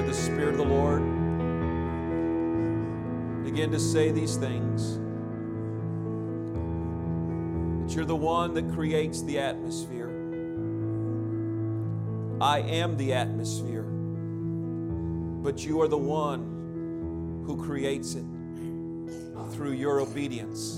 the Spirit of the Lord, begin to say these things. That you're the one that creates the atmosphere. I am the atmosphere, but you are the one who creates it through your obedience.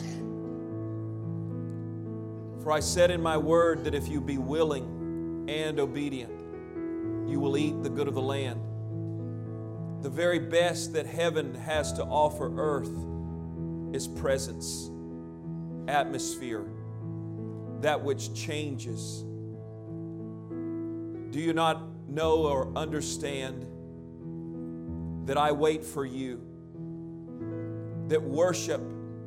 For I said in my word that if you be willing and obedient, you will eat the good of the land. The very best that heaven has to offer earth is presence, atmosphere, that which changes. Do you not know or understand that I wait for you? That worship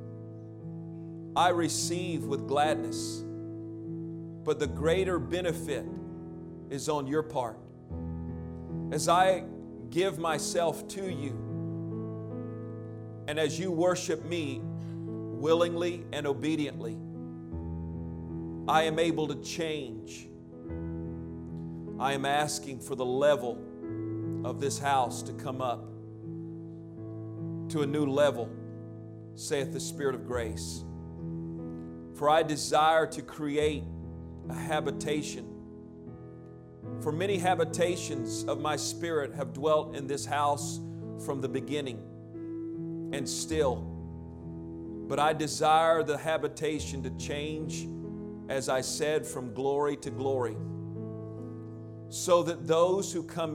I receive with gladness, but the greater benefit is on your part. As I give myself to you, and as you worship me willingly and obediently, I am able to change. I am asking for the level of this house to come up to a new level, saith the Spirit of grace. For I desire to create a habitation. For many habitations of my Spirit have dwelt in this house from the beginning and still. But I desire the habitation to change, as I said, from glory to glory, so that those who come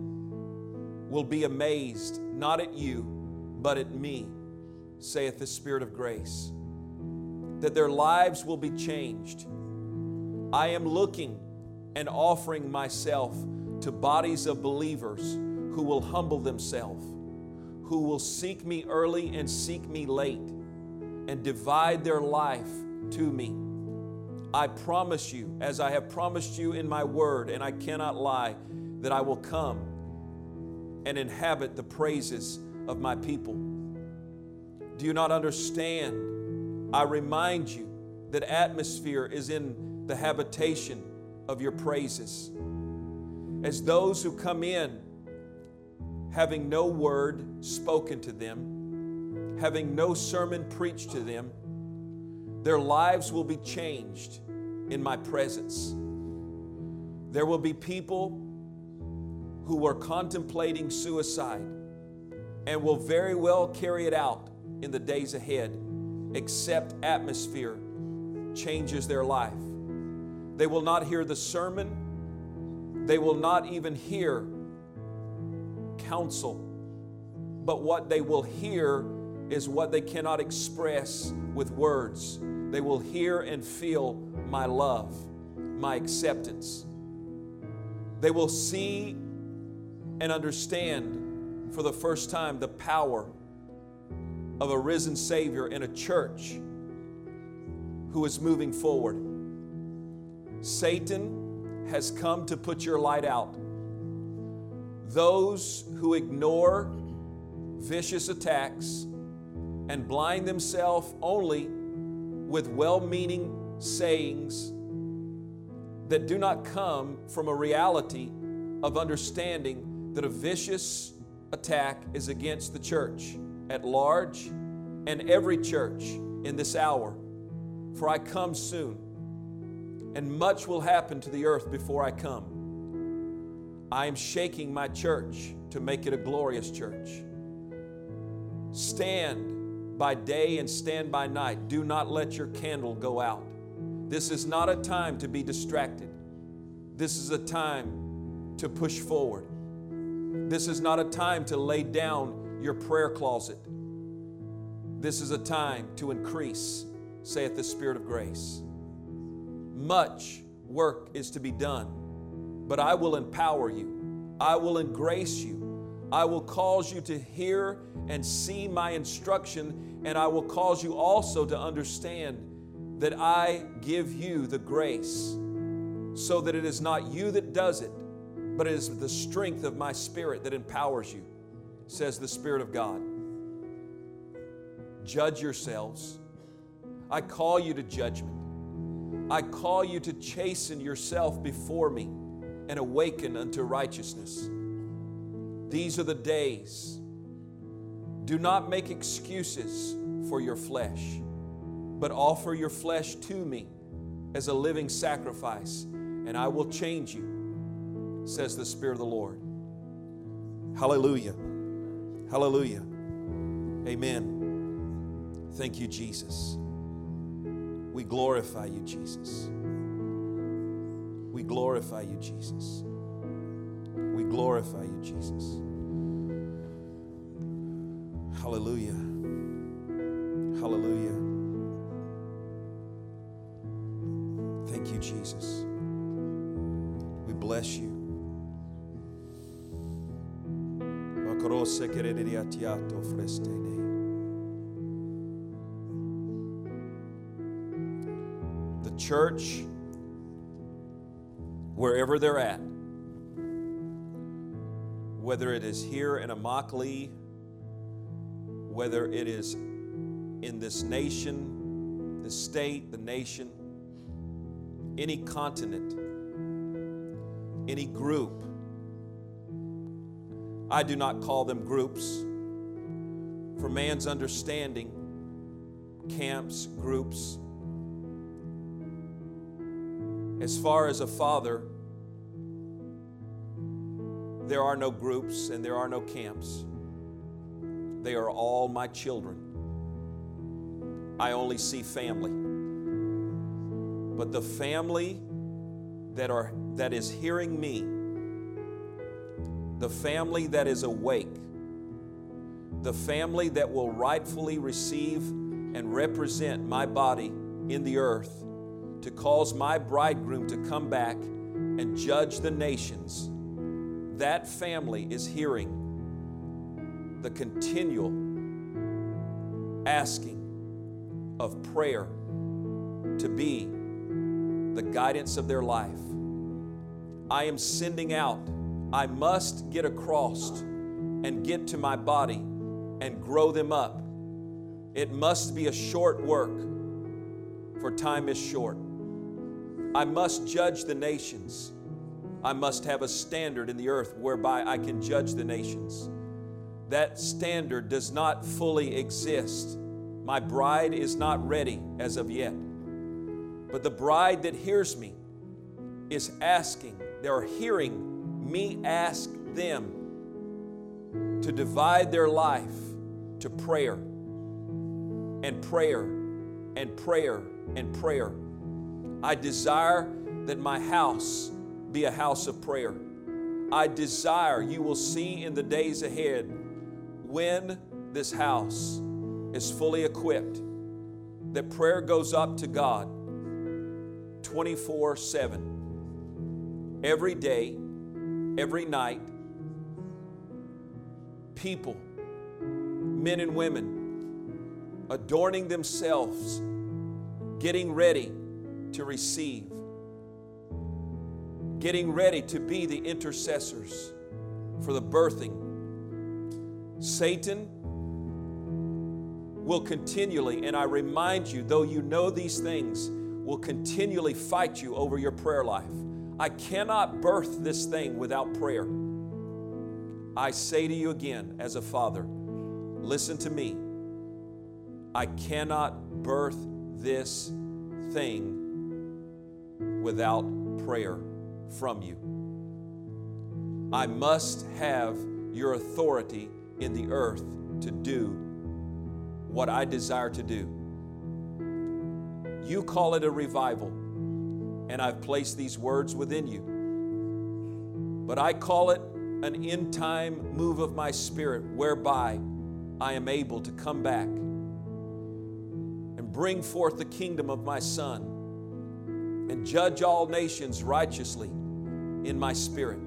in will be amazed, not at you, but at me, saith the Spirit of grace, that their lives will be changed. I am looking and offering myself to bodies of believers who will humble themselves, who will seek me early and seek me late, and divide their life to me. I promise you, as I have promised you in my word, and I cannot lie, that I will come and inhabit the praises of my people. Do you not understand? I remind you that atmosphere is in the habitation of your praises. As those who come in having no word spoken to them, having no sermon preached to them, their lives will be changed in my presence. There will be people who were contemplating suicide and will very well carry it out in the days ahead, except atmosphere changes their life. They will not hear the sermon. They will not even hear counsel. But what they will hear is what they cannot express with words. They will hear and feel my love, my acceptance. They will see and understand for the first time the power of a risen Savior in a church who is moving forward. Satan has come to put your light out. Those who ignore vicious attacks and blind themselves only with well-meaning sayings that do not come from a reality of understanding that a vicious attack is against the church at large and every church in this hour. For I come soon, and much will happen to the earth before I come. I am shaking my church to make it a glorious church. Stand by day and stand by night. Do not let your candle go out. This is not a time to be distracted. This is a time to push forward. This is not a time to lay down your prayer closet. This is a time to increase, saith the Spirit of grace. Much work is to be done, but I will empower you. I will engrace you. I will cause you to hear and see my instruction, and I will cause you also to understand that I give you the grace so that it is not you that does it, but it is the strength of my Spirit that empowers you, says the Spirit of God. Judge yourselves. I call you to judgment. I call you to chasten yourself before me and awaken unto righteousness. These are the days. Do not make excuses for your flesh, but offer your flesh to me as a living sacrifice, and I will change you, says the Spirit of the Lord. Hallelujah. Hallelujah. Amen. Thank you, Jesus. We glorify you, Jesus. We glorify you, Jesus. We glorify you, Jesus. Hallelujah. Hallelujah. Thank you, Jesus. We bless you. The church, wherever they're at, whether it is here in Immokalee, whether it is in this nation, the state, the nation, any continent, any group. I do not call them groups. For man's understanding, camps, groups. As far as a father, there are no groups and there are no camps. They are all my children. I only see family. But the family that is hearing me, the family that is awake, the family that will rightfully receive and represent my body in the earth to cause my bridegroom to come back and judge the nations, that family is hearing the continual asking of prayer to be the guidance of their life. I am sending out. I must get across and get to my body and grow them up. It must be a short work, for time is short. I must judge the nations. I must have a standard in the earth whereby I can judge the nations. That standard does not fully exist. My bride is not ready as of yet. But the bride that hears me is asking, they are hearing me ask them to divide their life to prayer and prayer and prayer and prayer. I desire that my house be a house of prayer. I desire, you will see in the days ahead, when this house is fully equipped, that prayer goes up to God 24/7. Every day, every night, people, men and women, adorning themselves, getting ready to receive, getting ready to be the intercessors for the birthing. Satan will continually, and I remind you, though you know these things, will continually fight you over your prayer life. I cannot birth this thing without prayer. I say to you again, as a father, listen to me. I cannot birth this thing without prayer from you. I must have your authority in the earth to do what I desire to do. You call it a revival, and I've placed these words within you. But I call it an end-time move of my spirit, whereby I am able to come back and bring forth the kingdom of my Son and judge all nations righteously in my spirit.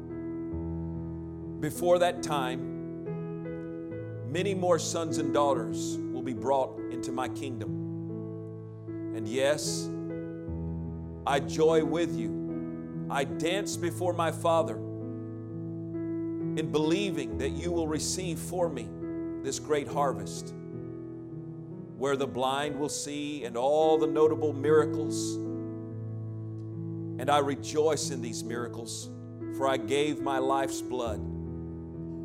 Before that time, many more sons and daughters will be brought into my kingdom. And yes, I joy with you. I dance before my Father in believing that you will receive for me this great harvest, where the blind will see and all the notable miracles. And I rejoice in these miracles, for I gave my life's blood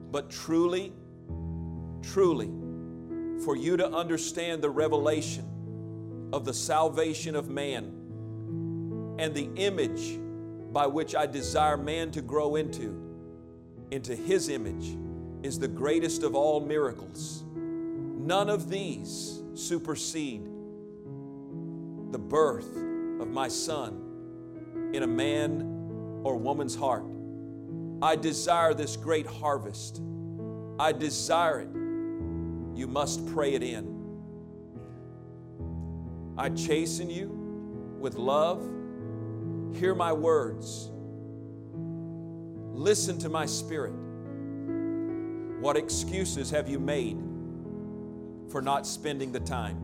But truly, truly, for you to understand the revelation of the salvation of man and the image by which I desire man to grow into His image, is the greatest of all miracles. None of these supersede the birth of my Son in a man or woman's heart. I desire this great harvest. I desire it. You must pray it in. I chasten you with love. Hear my words. Listen to my spirit. What excuses have you made for not spending the time?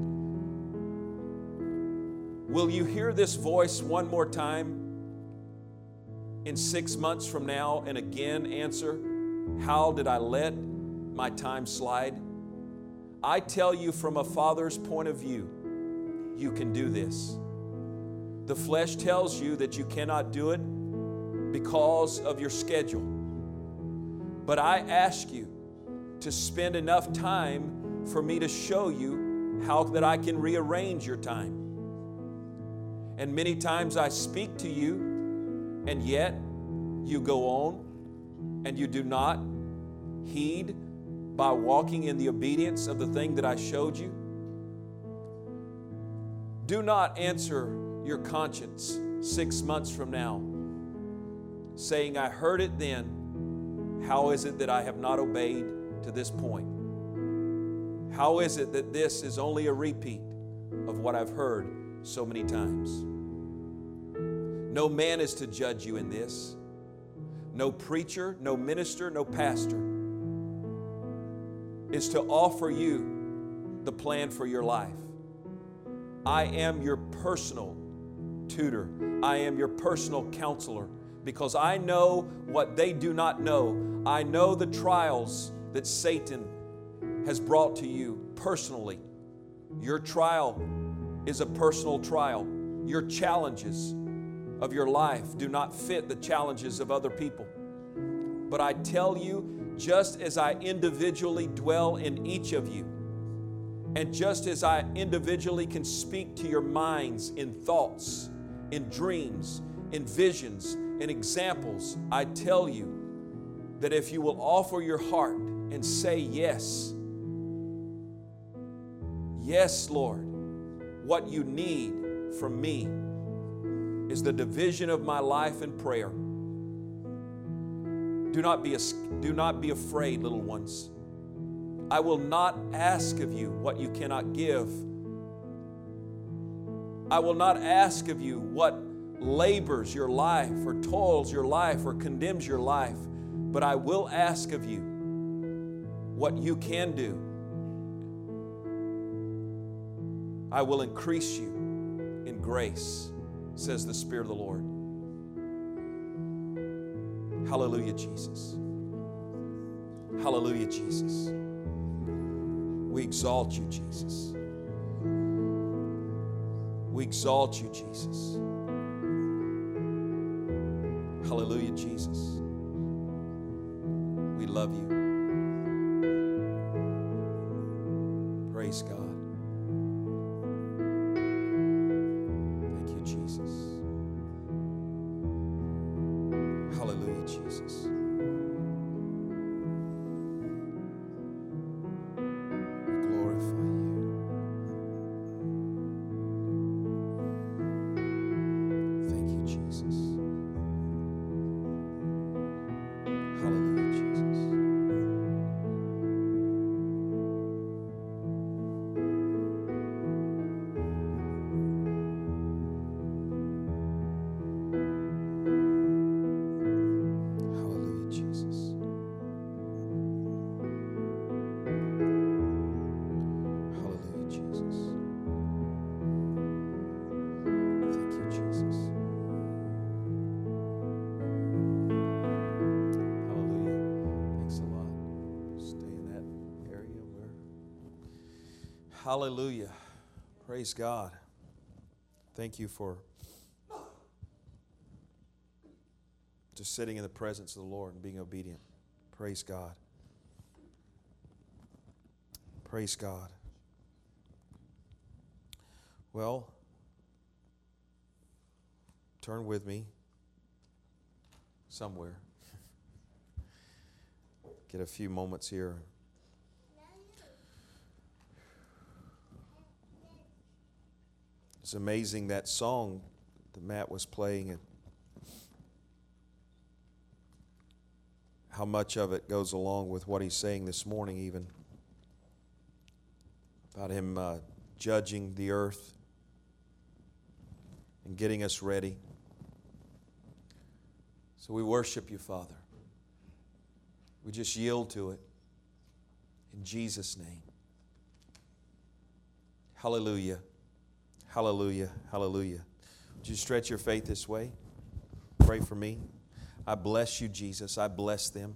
Will you hear this voice one more time in 6 months from now and again answer, how did I let my time slide? I tell you from a father's point of view, you can do this. The flesh tells you that you cannot do it because of your schedule. But I ask you to spend enough time for me to show you how that I can rearrange your time. And many times I speak to you, and yet you go on and you do not heed by walking in the obedience of the thing that I showed you. Do not answer your conscience 6 months from now saying, I heard it then. How is it that I have not obeyed to this point? How is it that this is only a repeat of what I've heard so many times? No man is to judge you in this. No preacher, no minister, no pastor is to offer you the plan for your life. I am your personal tutor. I am your personal counselor because I know what they do not know. I know the trials that Satan has brought to you personally. Your trial is a personal trial. Your challenges of your life do not fit the challenges of other people. But I tell you, just as I individually dwell in each of you, and just as I individually can speak to your minds in thoughts, in dreams, in visions, in examples, I tell you that if you will offer your heart and say yes, yes, Lord, what you need from me is the division of my life in prayer. Do not be afraid, little ones. I will not ask of you what you cannot give. I will not ask of you what labors your life or toils your life or condemns your life, but I will ask of you what you can do. I will increase you in grace, says the Spirit of the Lord. Hallelujah, Jesus. Hallelujah, Jesus. We exalt you, Jesus. We exalt you, Jesus. Hallelujah, Jesus. We love you. Praise God. Thank you, Jesus. Hallelujah, Jesus. We glorify you. Thank you, Jesus. Hallelujah, Jesus. Hallelujah, Jesus. Hallelujah, Jesus. Thank you, Jesus. Hallelujah. Thanks a lot. Stay in that area where. Hallelujah. Praise God. Thank you for just sitting in the presence of the Lord and being obedient. Praise God. Praise God. Well, turn with me somewhere. Get a few moments here. It's amazing that song that Matt was playing and how much of it goes along with what he's saying this morning, even about him judging the earth and getting us ready. So we worship you, Father. We just yield to it in Jesus' name. Hallelujah. Hallelujah. Hallelujah. Would you stretch your faith this way? Pray for me. I bless you, Jesus. I bless them.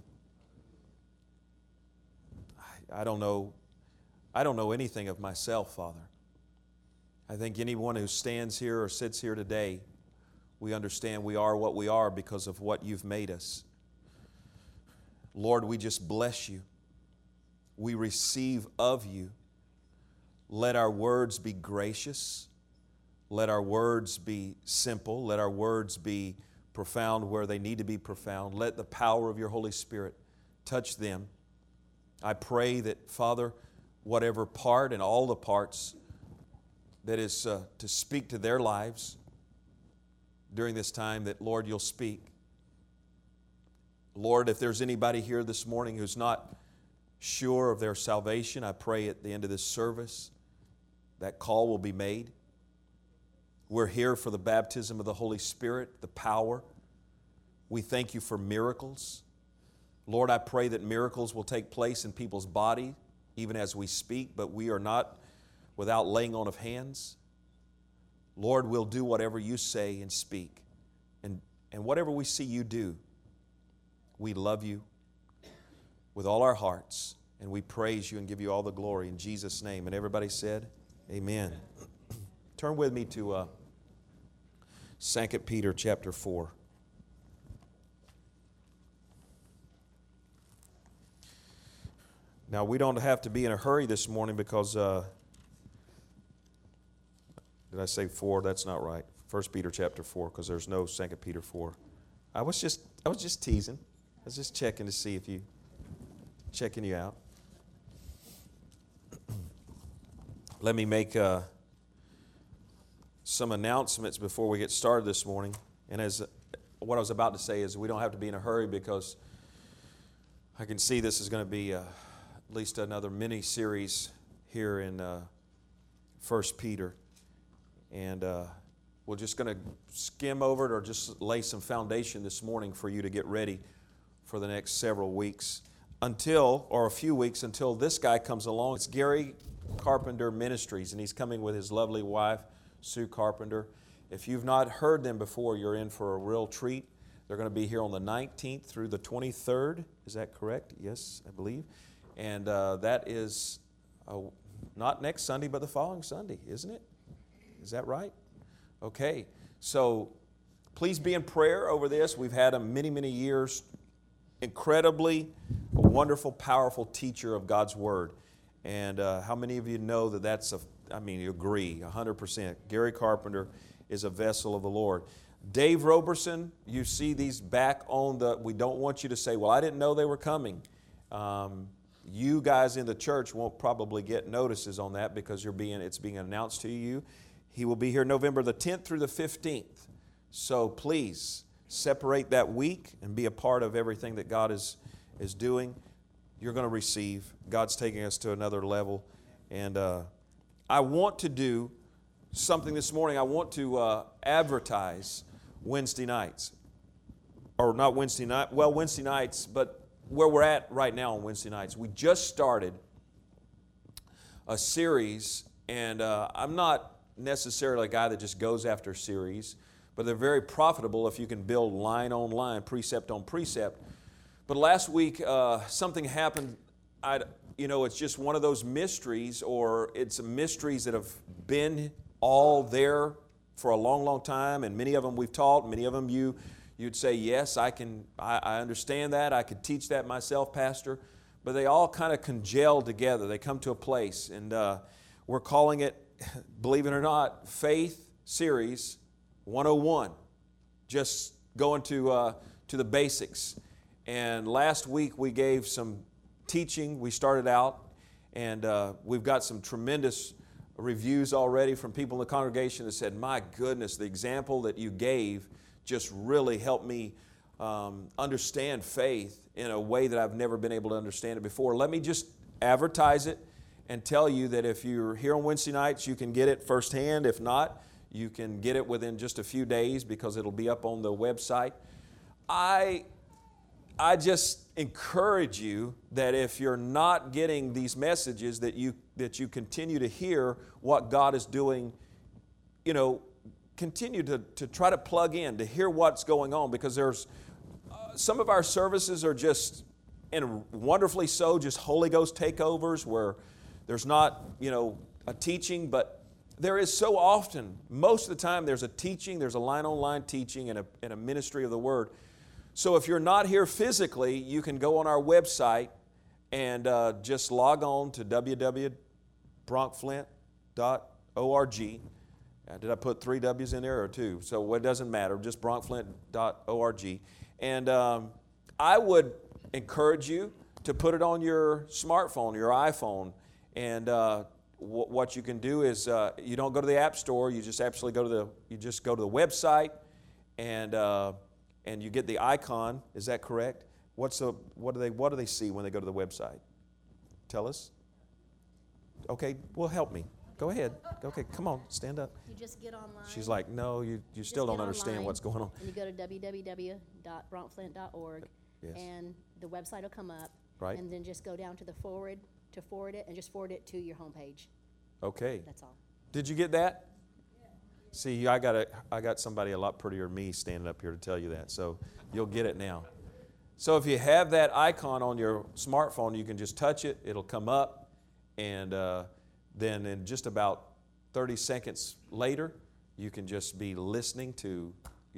I don't know anything of myself, Father. I think anyone who stands here or sits here today, we understand we are what we are because of what you've made us. Lord, we just bless you. We receive of you. Let our words be gracious. Let our words be simple. Let our words be profound where they need to be profound. Let the power of your Holy Spirit touch them. I pray that, Father, whatever part and all the parts that is to speak to their lives during this time, that, Lord, you'll speak. Lord, if there's anybody here this morning who's not sure of their salvation, I pray at the end of this service that call will be made. We're here for the baptism of the Holy Spirit, the power. We thank you for miracles. Lord, I pray that miracles will take place in people's body even as we speak, but we are not without laying on of hands. Lord, we'll do whatever you say and speak. And whatever we see you do, we love you with all our hearts, and we praise you and give you all the glory in Jesus' name. And everybody said, amen. Turn with me to 2 Peter chapter 4. Now, we don't have to be in a hurry this morning because, did I say 4? That's not right. 1 Peter chapter 4, because there's no 2 Peter 4. I was just teasing. I was just checking to see if checking you out. Let me make some announcements before we get started this morning. And as what I was about to say is we don't have to be in a hurry because I can see this is going to be at least another mini-series here in 1 Peter. And we're just going to skim over it or just lay some foundation this morning for you to get ready for the next several weeks a few weeks until this guy comes along. It's Gary Carpenter Ministries, and he's coming with his lovely wife, Sue Carpenter. If you've not heard them before, you're in for a real treat. They're going to be here on the 19th through the 23rd. Is that correct? Yes, I believe. And that is not next Sunday, but the following Sunday, isn't it? Is that right? Okay. So please be in prayer over this. We've had him many, many years. Incredibly a wonderful, powerful teacher of God's Word. And how many of you know that you agree 100%. Gary Carpenter is a vessel of the Lord. Dave Roberson, you see these back on we don't want you to say, well, I didn't know they were coming. You guys in the church won't probably get notices on that because it's being announced to you. He will be here November the 10th through the 15th. So please separate that week and be a part of everything that God is doing. You're going to receive. God's taking us to another level. And I want to do something this morning. I want to advertise Wednesday nights. Or not Wednesday night, well, Wednesday nights, but where we're at right now on Wednesday nights. We just started a series, and I'm not necessarily a guy that just goes after series, but they're very profitable if you can build line on line, precept on precept. But last week, something happened. It's just one of those mysteries, or it's mysteries that have been all there for a long, long time, and many of them we've taught, many of them you you'd say, yes, I understand that. I could teach that myself, Pastor. But they all kind of congeal together. They come to a place. And we're calling it, believe it or not, Faith Series 101. Just going to the basics. And last week we gave some teaching. We started out, and we've got some tremendous reviews already from people in the congregation that said, my goodness, the example that you gave just really helped me understand faith in a way that I've never been able to understand it before. Let me just advertise it and tell you that if you're here on Wednesday nights, you can get it firsthand. If not, you can get it within just a few days because it'll be up on the website. I just encourage you that if you're not getting these messages, that you continue to hear what God is doing, continue to try to plug in, to hear what's going on, because there's some of our services are just, and wonderfully so, just Holy Ghost takeovers where there's not, a teaching, but there is so often, most of the time, there's a teaching, there's a line-on-line teaching and a ministry of the Word. So if you're not here physically, you can go on our website and just log on to www.bronkflint.org. Did I put 3 W's in there or 2? So it doesn't matter, just bronkflint.org. And I would encourage you to put it on your smartphone, your iPhone. And what you can do is you don't go to the App Store. You just actually go to the website, and you get the icon. Is that correct? What do they see when they go to the website? Tell us. Okay, well, help me. Go ahead. Okay, come on, stand up. You just get online. She's like, no, you still don't understand online, what's going on. And you go to www.bronkflint.org, Yes. And the website will come up. Right. And then just go down to the forward it, and just forward it to your homepage. Okay. That's all. Did you get that? Yeah. See, I got somebody a lot prettier than me standing up here to tell you that, so you'll get it now. So if you have that icon on your smartphone, you can just touch it. It'll come up, and then in just about 30 seconds later, you can just be listening to,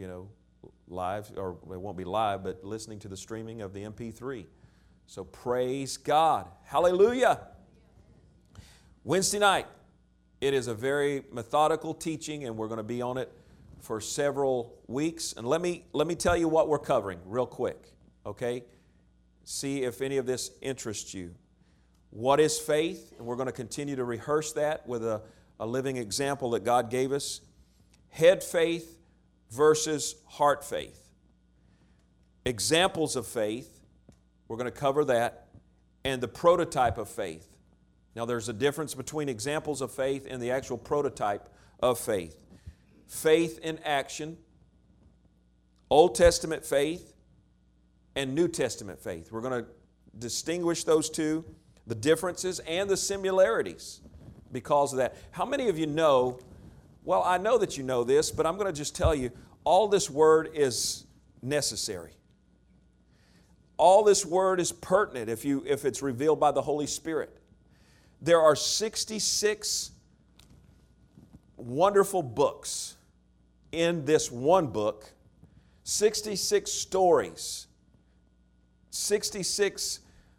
live, or it won't be live, but listening to the streaming of the MP3. So praise God. Hallelujah. Wednesday night, it is a very methodical teaching, and we're going to be on it for several weeks. And let me tell you what we're covering real quick, okay? See if any of this interests you. What is faith? And we're going to continue to rehearse that with a living example that God gave us. Head faith versus heart faith. Examples of faith. We're going to cover that. And the prototype of faith. Now, there's a difference between examples of faith and the actual prototype of faith. Faith in action, Old Testament faith, and New Testament faith. We're going to distinguish those two, the differences and the similarities because of that. How many of you know, well, I know that you know this, but I'm going to just tell you, all this word is necessary. All this word is pertinent if it's revealed by the Holy Spirit. There are 66 wonderful books in this one book, 66 stories, 66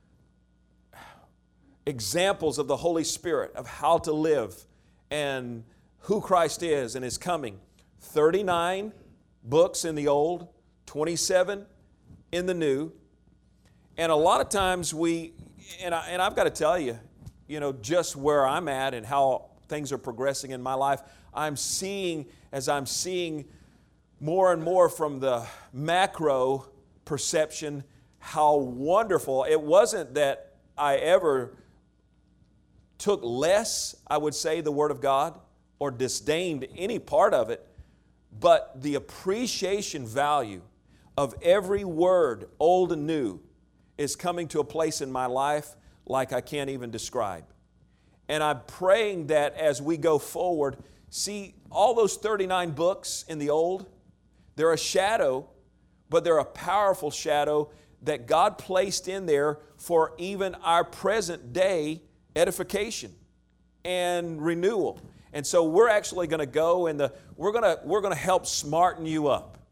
examples of the Holy Spirit of how to live and who Christ is and His coming. 39 books in the Old, 27 in the New. And a lot of times I've got to tell you, just where I'm at and how things are progressing in my life, as I'm seeing more and more from the macro perception, how wonderful. It wasn't that I ever took less, I would say, the Word of God or disdained any part of it, but the appreciation value of every word, old and new, is coming to a place in my life like I can't even describe. And I'm praying that as we go forward, see, all those 39 books in the Old, they're a shadow, but they're a powerful shadow that God placed in there for even our present day edification and renewal. And so we're actually going to go and we're going to help smarten you up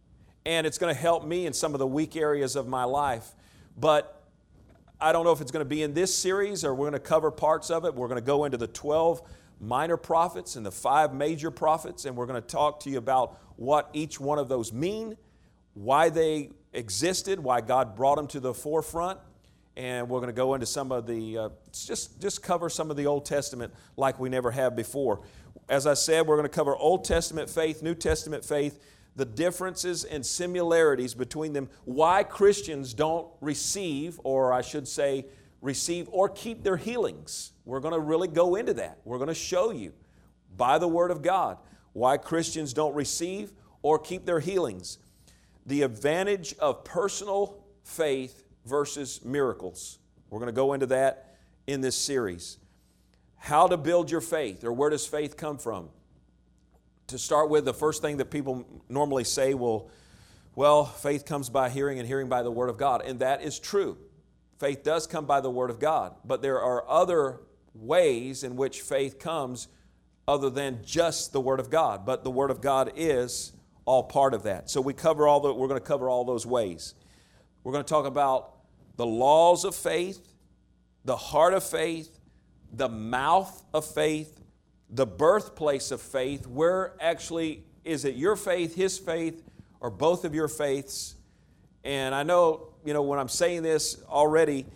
and it's going to help me in some of the weak areas of my life. But I don't know if it's going to be in this series or we're going to cover parts of it. We're going to go into the 12 minor prophets and the 5 major prophets, and we're going to talk to you about what each one of those mean, why they existed, why God brought them to the forefront, and we're going to go into some of the, just cover some of the Old Testament like we never have before. As I said, we're going to cover Old Testament faith, New Testament faith, the differences and similarities between them, why Christians don't receive, or I should say, receive or keep their healings. We're going to really go into that. We're going to show you by the Word of God why Christians don't receive or keep their healings. The advantage of personal faith versus miracles. We're going to go into that in this series. How to build your faith, or where does faith come from? To start with, the first thing that people normally say, well, faith comes by hearing and hearing by the Word of God. And that is true. Faith does come by the Word of God. But there are other ways in which faith comes other than just the Word of God. But the Word of God is all part of that. So we're going to cover all those ways. We're going to talk about the laws of faith, the heart of faith, the mouth of faith, the birthplace of faith. Where actually is it your faith, his faith, or both of your faiths? And I know, when I'm saying this already,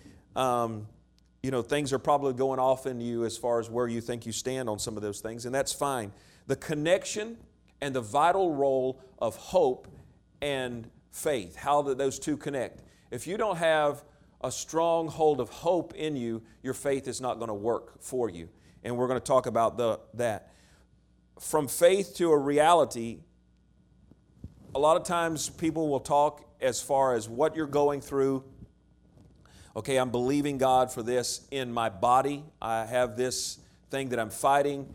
things are probably going off in you as far as where you think you stand on some of those things, and that's fine. The connection and the vital role of hope and faith, how those two connect. If you don't have a strong hold of hope in you, your faith is not going to work for you. And we're going to talk about that. From faith to a reality, a lot of times people will talk as far as what you're going through. Okay, I'm believing God for this in my body. I have this thing that I'm fighting.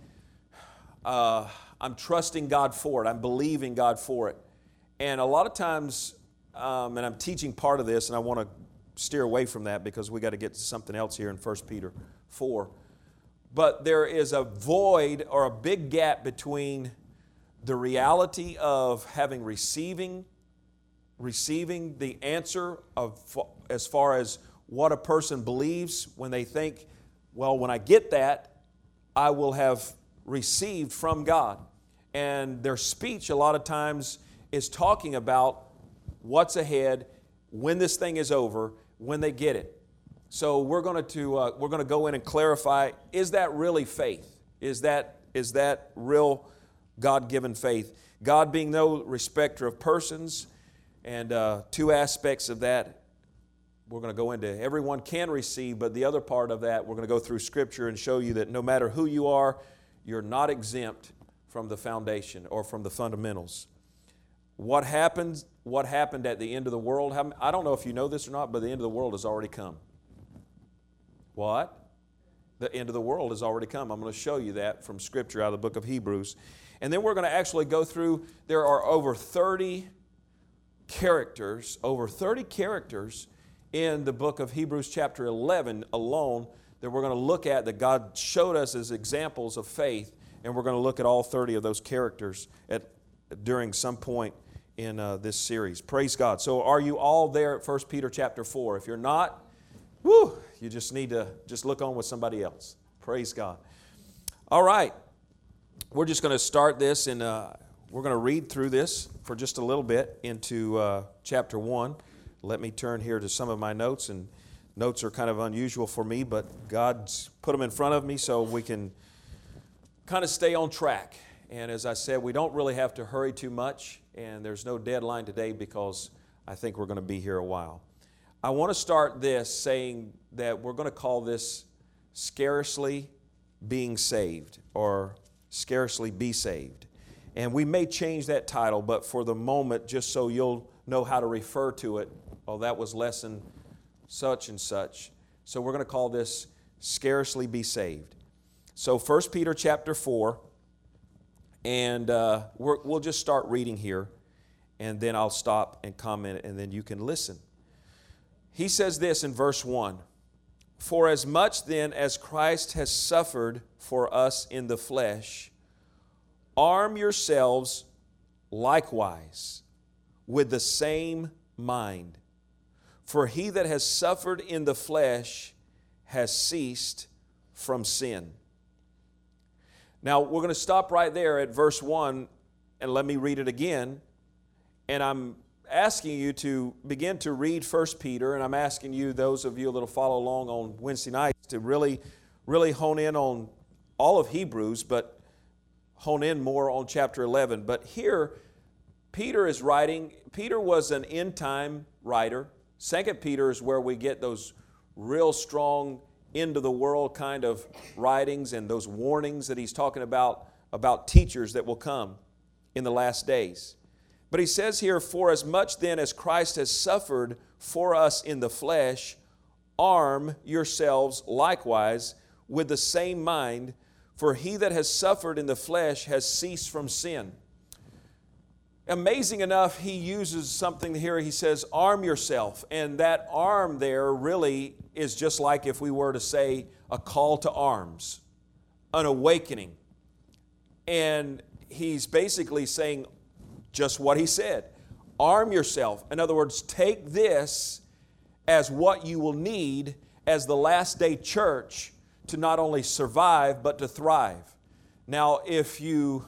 I'm trusting God for it. I'm believing God for it. And a lot of times, and I'm teaching part of this, and I want to steer away from that because we got to get to something else here in 1 Peter 4. But there is a void or a big gap between the reality of receiving the answer of as far as what a person believes when they think, well, when I get that, I will have received from God. And their speech a lot of times is talking about what's ahead, when this thing is over, when they get it. So we're going to go in and clarify, is that really faith? Is that real God-given faith? God being no respecter of persons, and 2 aspects of that we're going to go into. Everyone can receive, but the other part of that, we're going to go through Scripture and show you that no matter who you are, you're not exempt from the foundation or from the fundamentals. What happened at the end of the world? I don't know if you know this or not, but the end of the world has already come. What? The end of the world has already come. I'm going to show you that from Scripture out of the book of Hebrews. And then we're going to actually go through, there are over 30 characters in the book of Hebrews chapter 11 alone that we're going to look at that God showed us as examples of faith. And we're going to look at all 30 of those characters during some point in this series. Praise God. So are you all there at 1 Peter chapter 4? If you're not, you just need to just look on with somebody else. Praise God. All right. We're just going to start this, and we're going to read through this for just a little bit into chapter 1. Let me turn here to some of my notes, and notes are kind of unusual for me, but God's put them in front of me so we can kind of stay on track. And as I said, we don't really have to hurry too much, and there's no deadline today because I think we're going to be here a while. I want to start this saying that we're going to call this Scarcely Being Saved, or Scarcely Be Saved. And we may change that title, but for the moment, just so you'll know how to refer to it, that was lesson such and such. So we're going to call this Scarcely Be Saved. So 1 Peter chapter 4, and we'll just start reading here, and then I'll stop and comment, and then you can listen. He says this in verse 1, "For as much then as Christ has suffered for us in the flesh, arm yourselves likewise with the same mind. For he that has suffered in the flesh has ceased from sin. Now, we're going to stop right there at verse 1, and let me read it again. And I'm asking you to begin to read 1 Peter, and I'm asking you, those of you that'll follow along on Wednesday nights, to really hone in on all of Hebrews, but hone in more on chapter 11. But here, Peter is writing. Peter was an end-time writer. 2 Peter is where we get those real strong end-of-the-world kind of writings and those warnings that he's talking about teachers that will come in the last days. But he says here, for as much then as Christ has suffered for us in the flesh, arm yourselves likewise with the same mind, for he that has suffered in the flesh has ceased from sin. Amazing enough, he uses something here. He says, arm yourself. And that arm there really is just like if we were to say a call to arms, an awakening. And he's basically saying just what he said. Arm yourself. In other words, take this as what you will need as the last day church to not only survive, but to thrive. Now, if you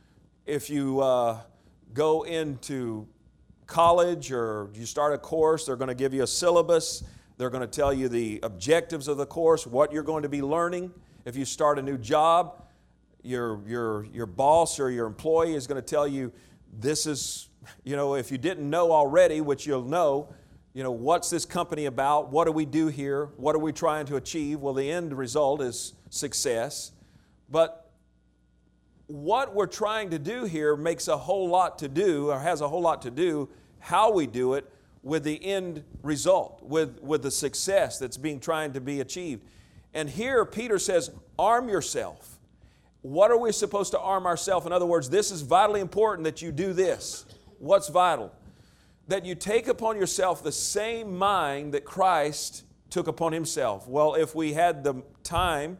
go into college or you start a course, they're going to give you a syllabus. They're going to tell you the objectives of the course, what you're going to be learning. If you start a new job, your boss or your employee is going to tell you, this is, if you didn't know already, which you'll know, what's this company about? What do we do here? What are we trying to achieve? Well, the end result is success. But what we're trying to do here makes a whole lot to do, or has a whole lot to do, how we do it with the end result, with the success that's trying to be achieved. And here Peter says, arm yourself. What are we supposed to arm ourselves? In other words, this is vitally important that you do this. What's vital? That you take upon yourself the same mind that Christ took upon Himself. Well, if we had the time,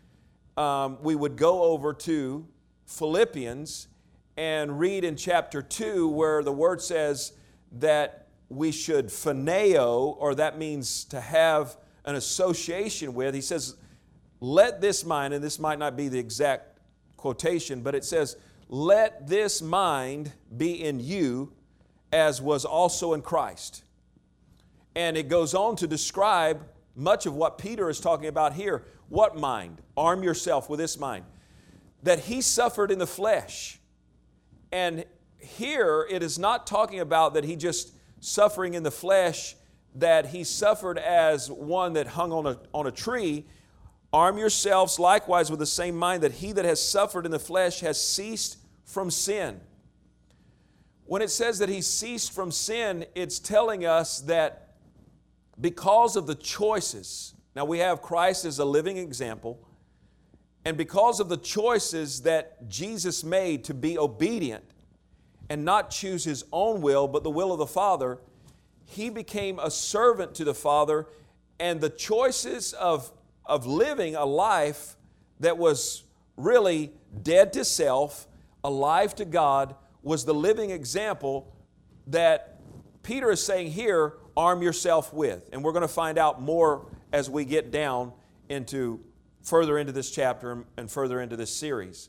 we would go over to Philippians and read in chapter 2 where the Word says that we should phoneo, or that means to have an association with. He says, let this mind, and this might not be the exact quotation, but it says, let this mind be in you as was also in Christ. And it goes on to describe much of what Peter is talking about here. What mind? Arm yourself with this mind. That He suffered in the flesh. And here it is not talking about that He just suffering in the flesh, that He suffered as one that hung on a tree. Arm yourselves likewise with the same mind, that he that has suffered in the flesh has ceased from sin. When it says that He ceased from sin, it's telling us that because of the choices, now we have Christ as a living example, and because of the choices that Jesus made to be obedient and not choose His own will, but the will of the Father, He became a servant to the Father, and the choices of living a life that was really dead to self, alive to God, was the living example that Peter is saying here, arm yourself with. And we're going to find out more as we get down further into this chapter and further into this series.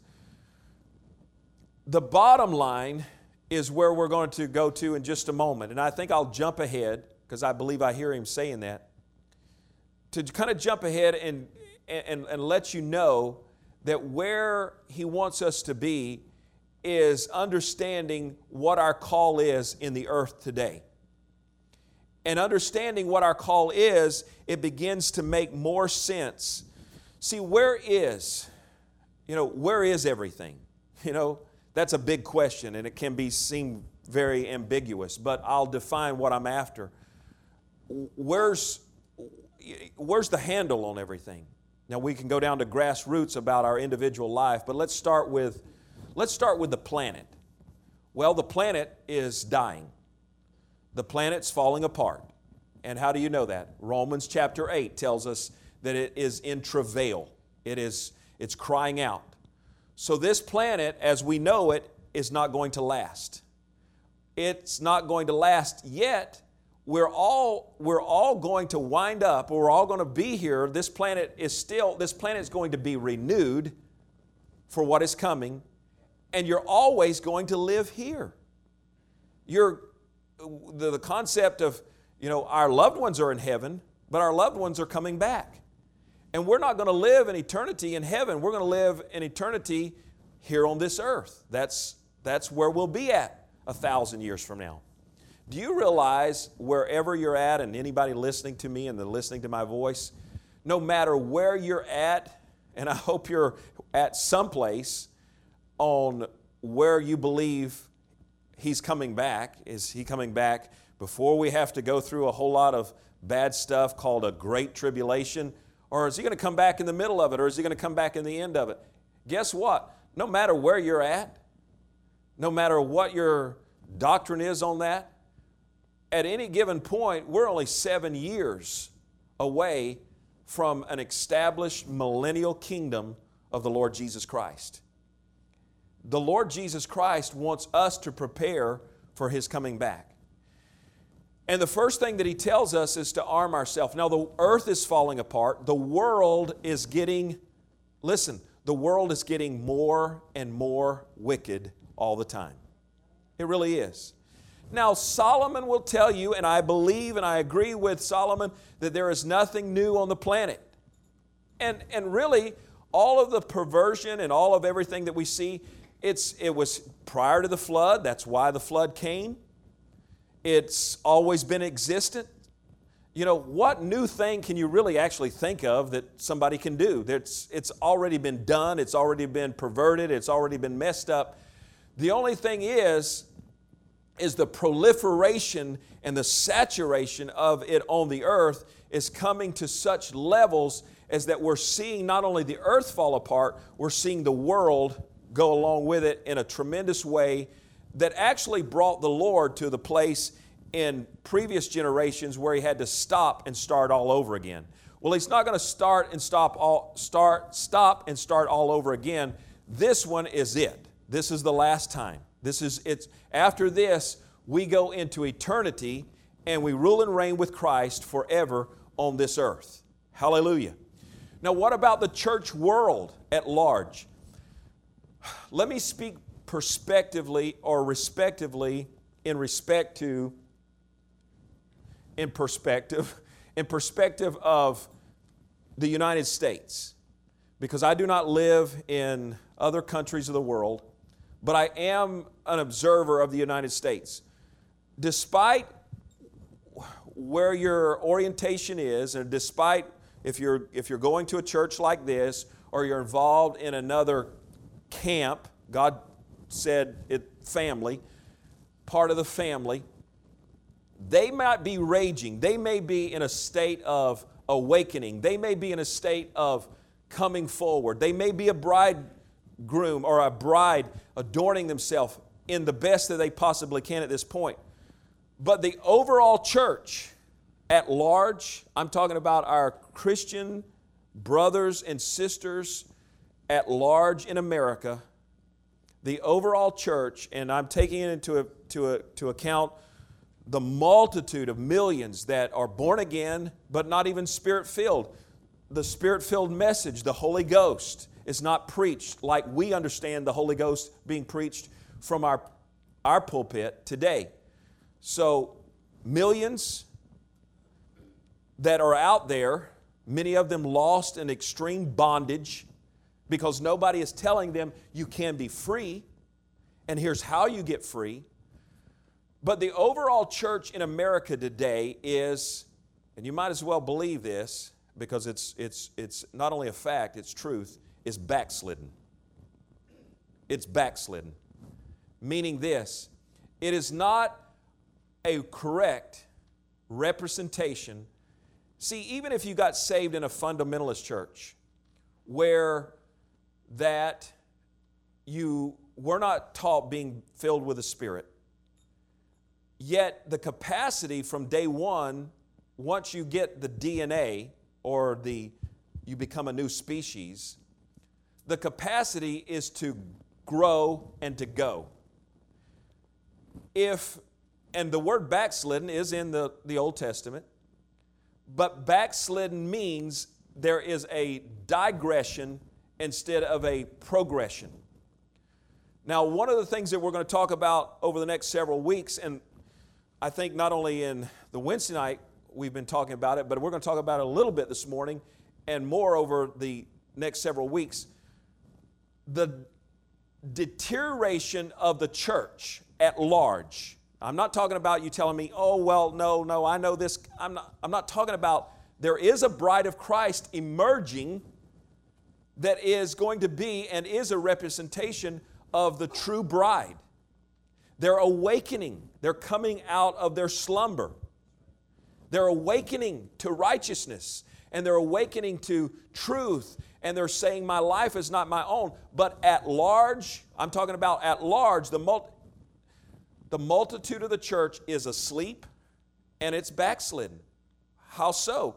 The bottom line is where we're going to go to in just a moment. And I think I'll jump ahead, because I believe I hear him saying that, to kind of jump ahead and let you know that where he wants us to be is understanding what our call is in the earth today. And understanding what our call is, it begins to make more sense. See, where is everything? That's a big question, and it can seem very ambiguous, but I'll define what I'm after. Where's the handle on everything? Now, we can go down to grassroots about our individual life, but let's start with the planet. Well, the planet is dying. The planet's falling apart. And how do you know that? Romans chapter 8 tells us that it is in travail. It's crying out. So this planet, as we know it, is not going to last. it's not going to last. Yet, we're all going to wind up, or we're all going to be here. This planet is going to be renewed for what is coming, and you're always going to live here. The concept of, our loved ones are in heaven, but our loved ones are coming back. And we're not going to live in eternity in heaven. We're going to live in eternity here on this earth. That's where we'll be at 1,000 years from now. Do you realize wherever you're at, and anybody listening to me and listening to my voice, no matter where you're at, and I hope you're at someplace on where you believe He's coming back. Is He coming back before we have to go through a whole lot of bad stuff called a great tribulation? Or is He going to come back in the middle of it? Or is He going to come back in the end of it? Guess what? No matter where you're at, no matter what your doctrine is on that, at any given point, we're only 7 years away from an established millennial kingdom of the Lord Jesus Christ. The Lord Jesus Christ wants us to prepare for His coming back. And the first thing that He tells us is to arm ourselves. Now, the earth is falling apart. The world is getting more and more wicked all the time. It really is. Now, Solomon will tell you, and I believe and I agree with Solomon, that there is nothing new on the planet. And really, all of the perversion and all of everything that we see, it was prior to the flood. That's why the flood came. It's always been existent. What new thing can you really actually think of that somebody can do? It's already been done. It's already been perverted. It's already been messed up. The only thing is the proliferation and the saturation of it on the earth is coming to such levels as that we're seeing not only the earth fall apart, we're seeing the world go along with it in a tremendous way that actually brought the Lord to the place in previous generations where He had to stop and start all over again. Well, He's not going to stop and start all over again. This one is it. This is the last time. After this, we go into eternity and we rule and reign with Christ forever on this earth. Hallelujah. Now, what about the church world at large? Let me speak perspectively or respectively in perspective of the United States, because I do not live in other countries of the world, but I am an observer of the United States. Despite where your orientation is, and despite if you're going to a church like this, or you're involved in another camp, God said it, family, part of the family, they might be raging. They may be in a state of awakening. They may be in a state of coming forward. They may be a bridegroom or a bride adorning themselves in the best that they possibly can at this point. But the overall church at large, I'm talking about our Christian brothers and sisters at large in America, the overall church, and I'm taking it into account the multitude of millions that are born again, but not even Spirit-filled. The Spirit-filled message, the Holy Ghost, is not preached like we understand the Holy Ghost being preached from our pulpit today. So, millions that are out there, many of them lost in extreme bondage because nobody is telling them you can be free, and here's how you get free. But the overall church in America today is, and you might as well believe this because it's not only a fact, it's truth, is backslidden. It's backslidden. Meaning this, it is not a correct representation. See, even if you got saved in a fundamentalist church where that you were not taught being filled with the Spirit, yet the capacity from day one, once you get the DNA or you become a new species, the capacity is to grow and to go. If And the word backslidden is in the Old Testament. But backslidden means there is a digression instead of a progression. Now, one of the things that we're going to talk about over the next several weeks, and I think not only in the Wednesday night we've been talking about it, but we're going to talk about it a little bit this morning and more over the next several weeks, the deterioration of the church at large. I'm not talking about you telling me, oh, well, no, I know this. I'm not talking about there is a bride of Christ emerging that is going to be and is a representation of the true bride. They're awakening. They're coming out of their slumber. They're awakening to righteousness, and they're awakening to truth, and they're saying, my life is not my own. But at large, I'm talking about at large, the multitude of the church is asleep and it's backslidden. How so?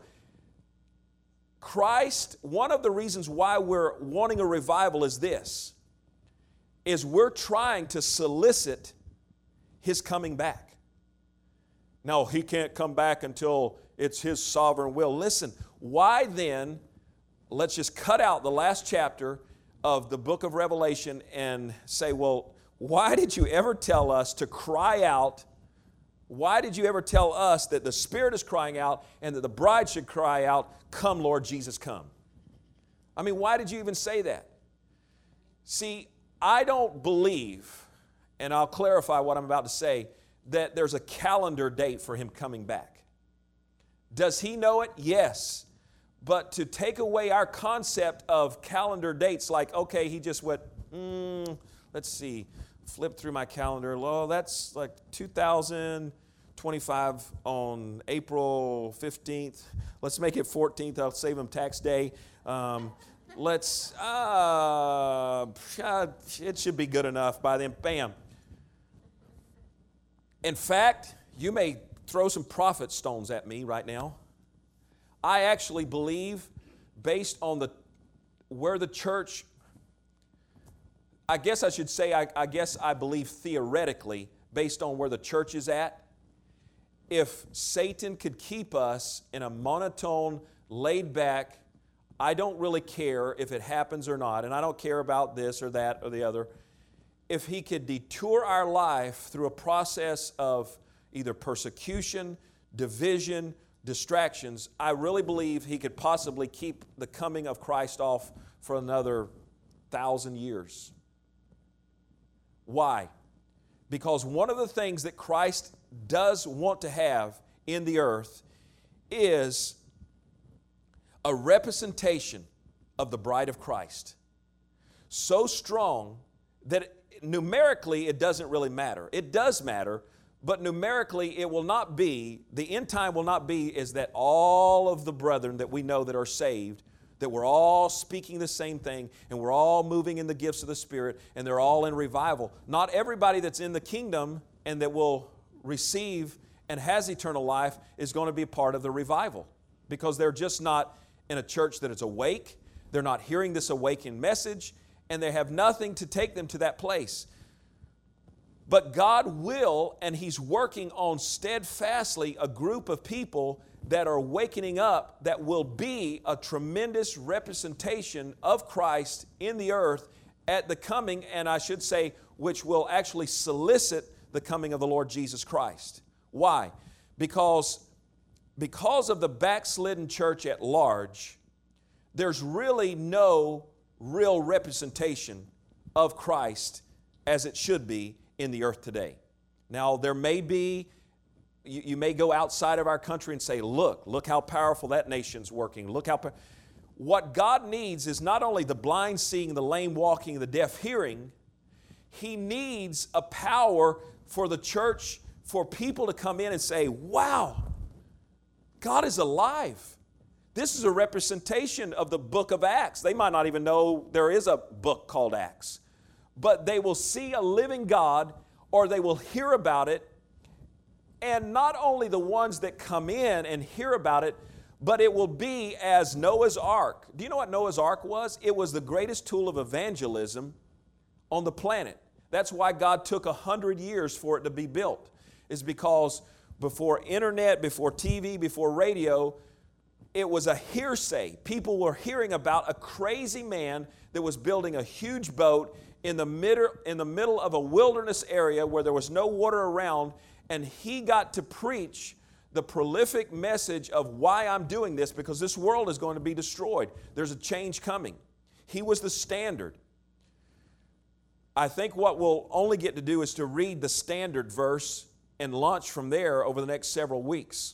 Christ, one of the reasons why we're wanting a revival is this, is we're trying to solicit His coming back. No, He can't come back until it's His sovereign will. Listen, why then, let's just cut out the last chapter of the book of Revelation and say, well, why did you ever tell us to cry out? Why did you ever tell us that the Spirit is crying out and that the bride should cry out, come, Lord Jesus, come? I mean, why did you even say that? See, I don't believe, and I'll clarify what I'm about to say, that there's a calendar date for Him coming back. Does He know it? Yes. But to take away our concept of calendar dates, like, okay, He just went, let's see, flip through my calendar. Well, that's like 2025 on April 15th. Let's make it 14th. I'll save Him tax day. It should be good enough by then. Bam. In fact, you may throw some prophet stones at me right now. I actually believe, based on where the church, I guess I should say, I believe theoretically, based on where the church is at, if Satan could keep us in a monotone, laid back, I don't really care if it happens or not, and I don't care about this or that or the other, if he could detour our life through a process of either persecution, division, distractions, I really believe he could possibly keep the coming of Christ off for another 1,000 years. Why? Because one of the things that Christ does want to have in the earth is a representation of the bride of Christ. So strong that numerically it doesn't really matter. It does matter, but numerically it will not be, the end time will not be is that all of the brethren that we know that are saved, that we're all speaking the same thing and we're all moving in the gifts of the Spirit and they're all in revival. Not everybody that's in the kingdom and that will receive and has eternal life is going to be a part of the revival, because they're just not in a church that is awake. They're not hearing this awakened message, and they have nothing to take them to that place. But God will, and He's working on steadfastly a group of people that are wakening up that will be a tremendous representation of Christ in the earth at the coming, and I should say, which will actually solicit the coming of the Lord Jesus Christ. Why? Because of the backslidden church at large, there's really no real representation of Christ as it should be in the earth today. Now, there may be, you may go outside of our country and say, look how powerful that nation's working. What God needs is not only the blind seeing, the lame walking, the deaf hearing. He needs a power for the church, for people to come in and say, wow, God is alive. This is a representation of the book of Acts. They might not even know there is a book called Acts. But they will see a living God, or they will hear about it. And not only the ones that come in and hear about it, but it will be as Noah's Ark. Do you know what Noah's Ark was? It was the greatest tool of evangelism on the planet. That's why God took 100 years for it to be built. is because before internet, before TV, before radio, it was a hearsay. People were hearing about a crazy man that was building a huge boat in the middle of a wilderness area where there was no water around, and he got to preach the prolific message of why I'm doing this, because this world is going to be destroyed. There's a change coming. He was the standard. I think what we'll only get to do is to read the standard verse and launch from there over the next several weeks.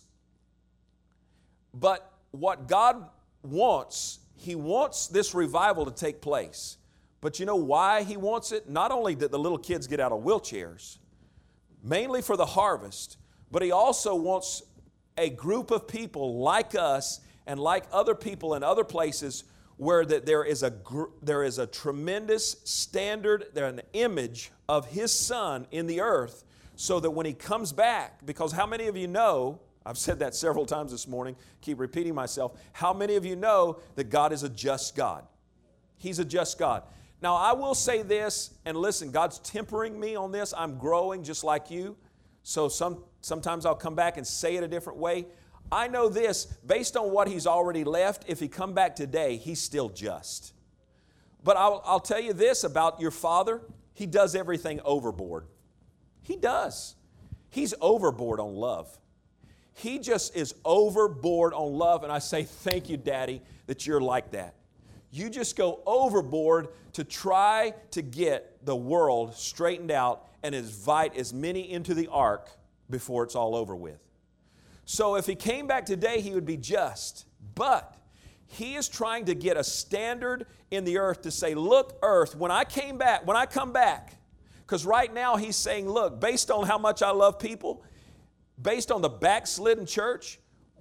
But what God wants, He wants this revival to take place. But you know why He wants it? Not only that the little kids get out of wheelchairs, mainly for the harvest, but He also wants a group of people like us and like other people in other places where that there is a tremendous standard, an image of His Son in the earth, so that when He comes back, because how many of you know, I've said that several times this morning, keep repeating myself, how many of you know that God is a just God? He's a just God. Now, I will say this, and listen, God's tempering me on this. I'm growing just like you. So sometimes I'll come back and say it a different way. I know this, based on what He's already left, if He come back today, He's still just. But I'll tell you this about your Father. He does everything overboard. He does. He's overboard on love. He just is overboard on love. And I say, thank you, Daddy, that you're like that. You just go overboard to try to get the world straightened out and invite as many into the ark before it's all over with. So if He came back today, He would be just. But He is trying to get a standard in the earth to say, look, earth, when I come back, because right now He's saying, look, based on how much I love people, based on the backslidden church,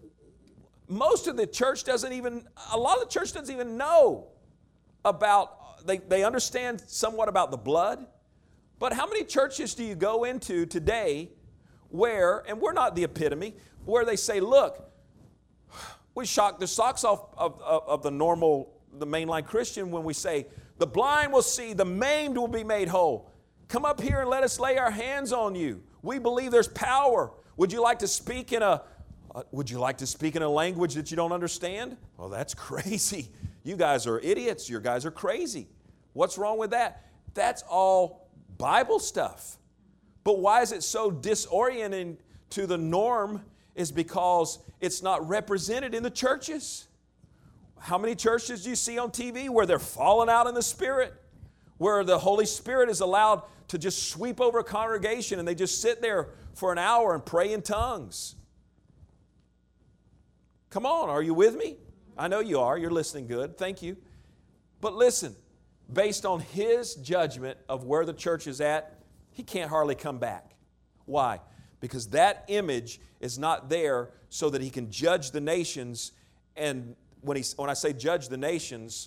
a lot of the church doesn't even know about, they understand somewhat about the blood, but how many churches do you go into today where, and we're not the epitome, where they say, look, we shock the socks off of the mainline Christian when we say, the blind will see, the maimed will be made whole. Come up here and let us lay our hands on you. We believe there's power. Would you like to speak in a language that you don't understand? Well, that's crazy. You guys are idiots. You guys are crazy. What's wrong with that? That's all Bible stuff. But why is it so disorienting to the norm? Is because it's not represented in the churches. How many churches do you see on TV where they're falling out in the Spirit? Where the Holy Spirit is allowed to just sweep over a congregation and they just sit there for an hour and pray in tongues. Come on, are you with me? I know you are. You're listening good. Thank you. But listen, based on His judgment of where the church is at, He can't hardly come back. Why? Because that image is not there so that He can judge the nations. And when I say judge the nations,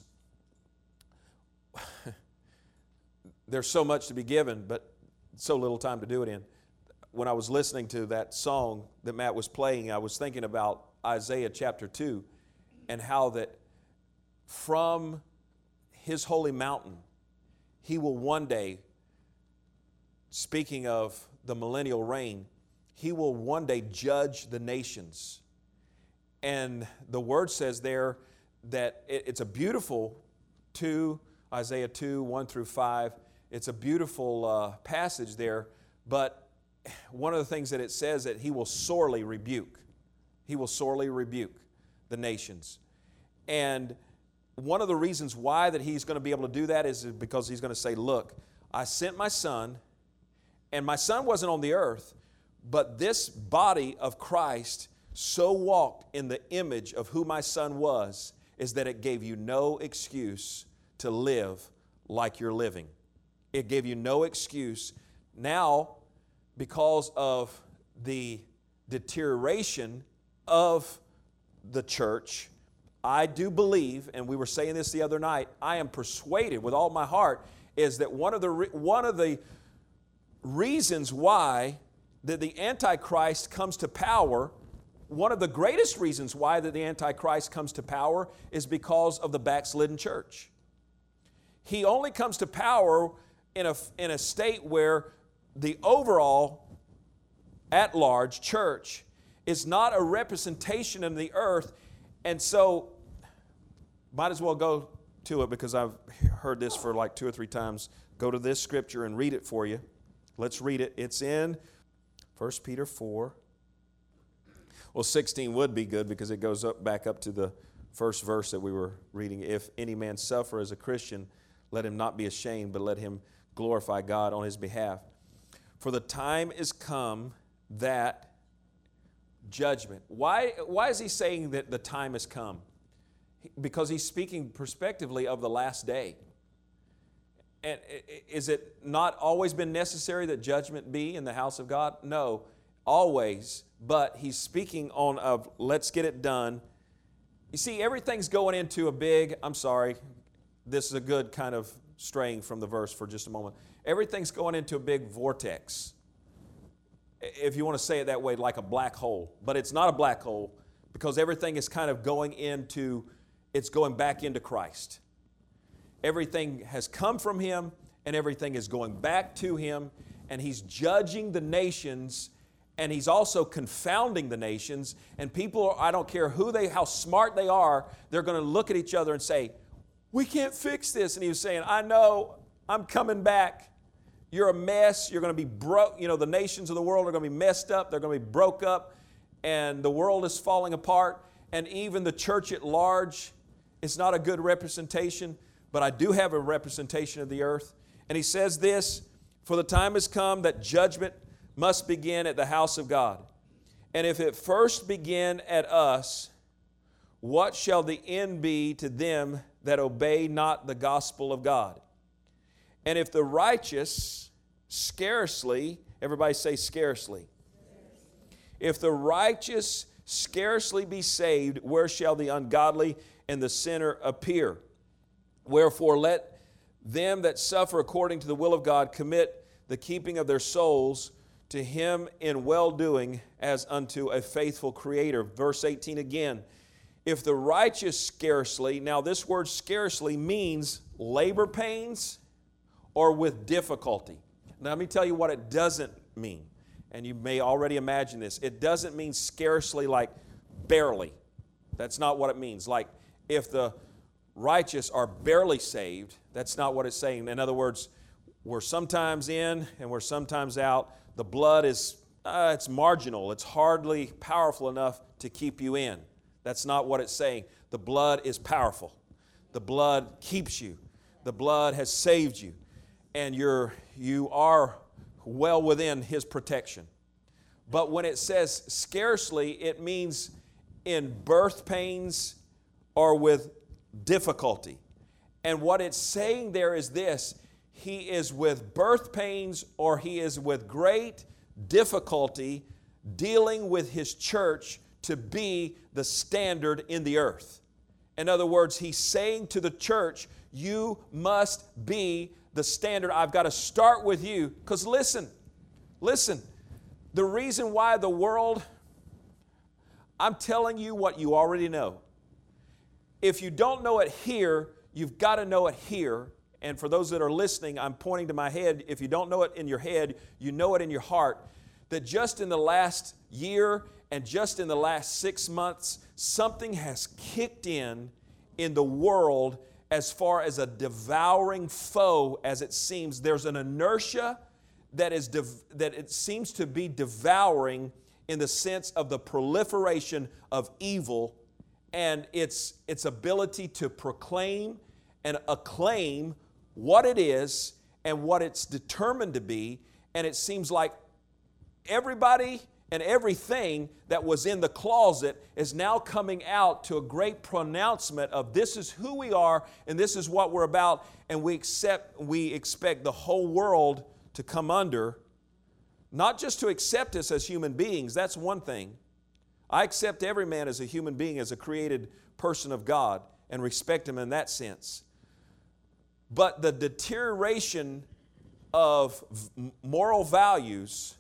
there's so much to be given, but so little time to do it in. When I was listening to that song that Matt was playing, I was thinking about Isaiah chapter 2 and how that from His holy mountain, He will one day, speaking of the millennial reign, He will one day judge the nations. And the Word says there that it's a beautiful Isaiah 2, 1 through 5. It's a beautiful passage there, but one of the things that it says that He will sorely rebuke. He will sorely rebuke the nations. And one of the reasons why that He's going to be able to do that is because He's going to say, look, I sent my Son, and my Son wasn't on the earth, but this body of Christ so walked in the image of who my Son was, is that it gave you no excuse to live like you're living. It gave you no excuse. Now, because of the deterioration of the church, I do believe, and we were saying this the other night, I am persuaded with all my heart, is that one of the reasons why that the Antichrist comes to power, one of the greatest reasons why that the Antichrist comes to power is because of the backslidden church. He only comes to power in a state where the overall at large, church, is not a representation of the earth. And so, might as well go to it because I've heard this for like 2 or 3 times. Go to this scripture and read it for you. Let's read it. It's in 1 Peter 4. Well, 16 would be good because it goes back up to the first verse that we were reading. If any man suffer as a Christian, let him not be ashamed, but let him glorify God on his behalf. For the time is come that judgment. Why is he saying that the time has come? Because he's speaking prospectively of the last day. And is it not always been necessary that judgment be in the house of God? No, always. But he's speaking on of let's get it done. You see, everything's going into a big, this is a good kind of straying from the verse for just a moment. Everything's going into a big vortex. If you want to say it that way, like a black hole. But it's not a black hole because everything is kind of it's going back into Christ. Everything has come from Him and everything is going back to Him, and He's judging the nations, and He's also confounding the nations. And people, I don't care how smart they are, they're going to look at each other and say, we can't fix this. And He was saying, I know, I'm coming back. You're a mess. You're going to be broke. The nations of the world are going to be messed up. They're going to be broke up, and the world is falling apart. And even the church at large, it's not a good representation, but I do have a representation of the earth. And he says this, for the time has come that judgment must begin at the house of God. And if it first begin at us, what shall the end be to them that obey not the gospel of God? And if the righteous scarcely, everybody say scarcely. If the righteous scarcely be saved, where shall the ungodly and the sinner appear? Wherefore let them that suffer according to the will of God commit the keeping of their souls to Him in well-doing as unto a faithful Creator. Verse 18 again. If the righteous scarcely, now this word scarcely means labor pains or with difficulty. Now let me tell you what it doesn't mean. And you may already imagine this. It doesn't mean scarcely like barely. That's not what it means. Like if the righteous are barely saved, that's not what it's saying. In other words, we're sometimes in and we're sometimes out. The blood is, it's marginal. It's hardly powerful enough to keep you in. That's not what it's saying. The blood is powerful. The blood keeps you. The blood has saved you. And you are well within His protection. But when it says scarcely, it means in birth pains or with difficulty. And what it's saying there is this: he is with birth pains or he is with great difficulty dealing with his church to be the standard in the earth. In other words, he's saying to the church, you must be the standard. I've got to start with you. Because listen, the reason why the world, I'm telling you what you already know. If you don't know it here, you've got to know it here. And for those that are listening, I'm pointing to my head. If you don't know it in your head, you know it in your heart. That just in the last year and just in the last 6 months, something has kicked in the world as far as a devouring foe, as it seems. There's an inertia that it seems to be devouring in the sense of the proliferation of evil and its ability to proclaim and acclaim what it is and what it's determined to be. And it seems like everybody and everything that was in the closet is now coming out to a great pronouncement of this is who we are and this is what we're about. And we expect the whole world to come under, not just to accept us as human beings. That's one thing. I accept every man as a human being, as a created person of God, and respect him in that sense. But the deterioration of moral values,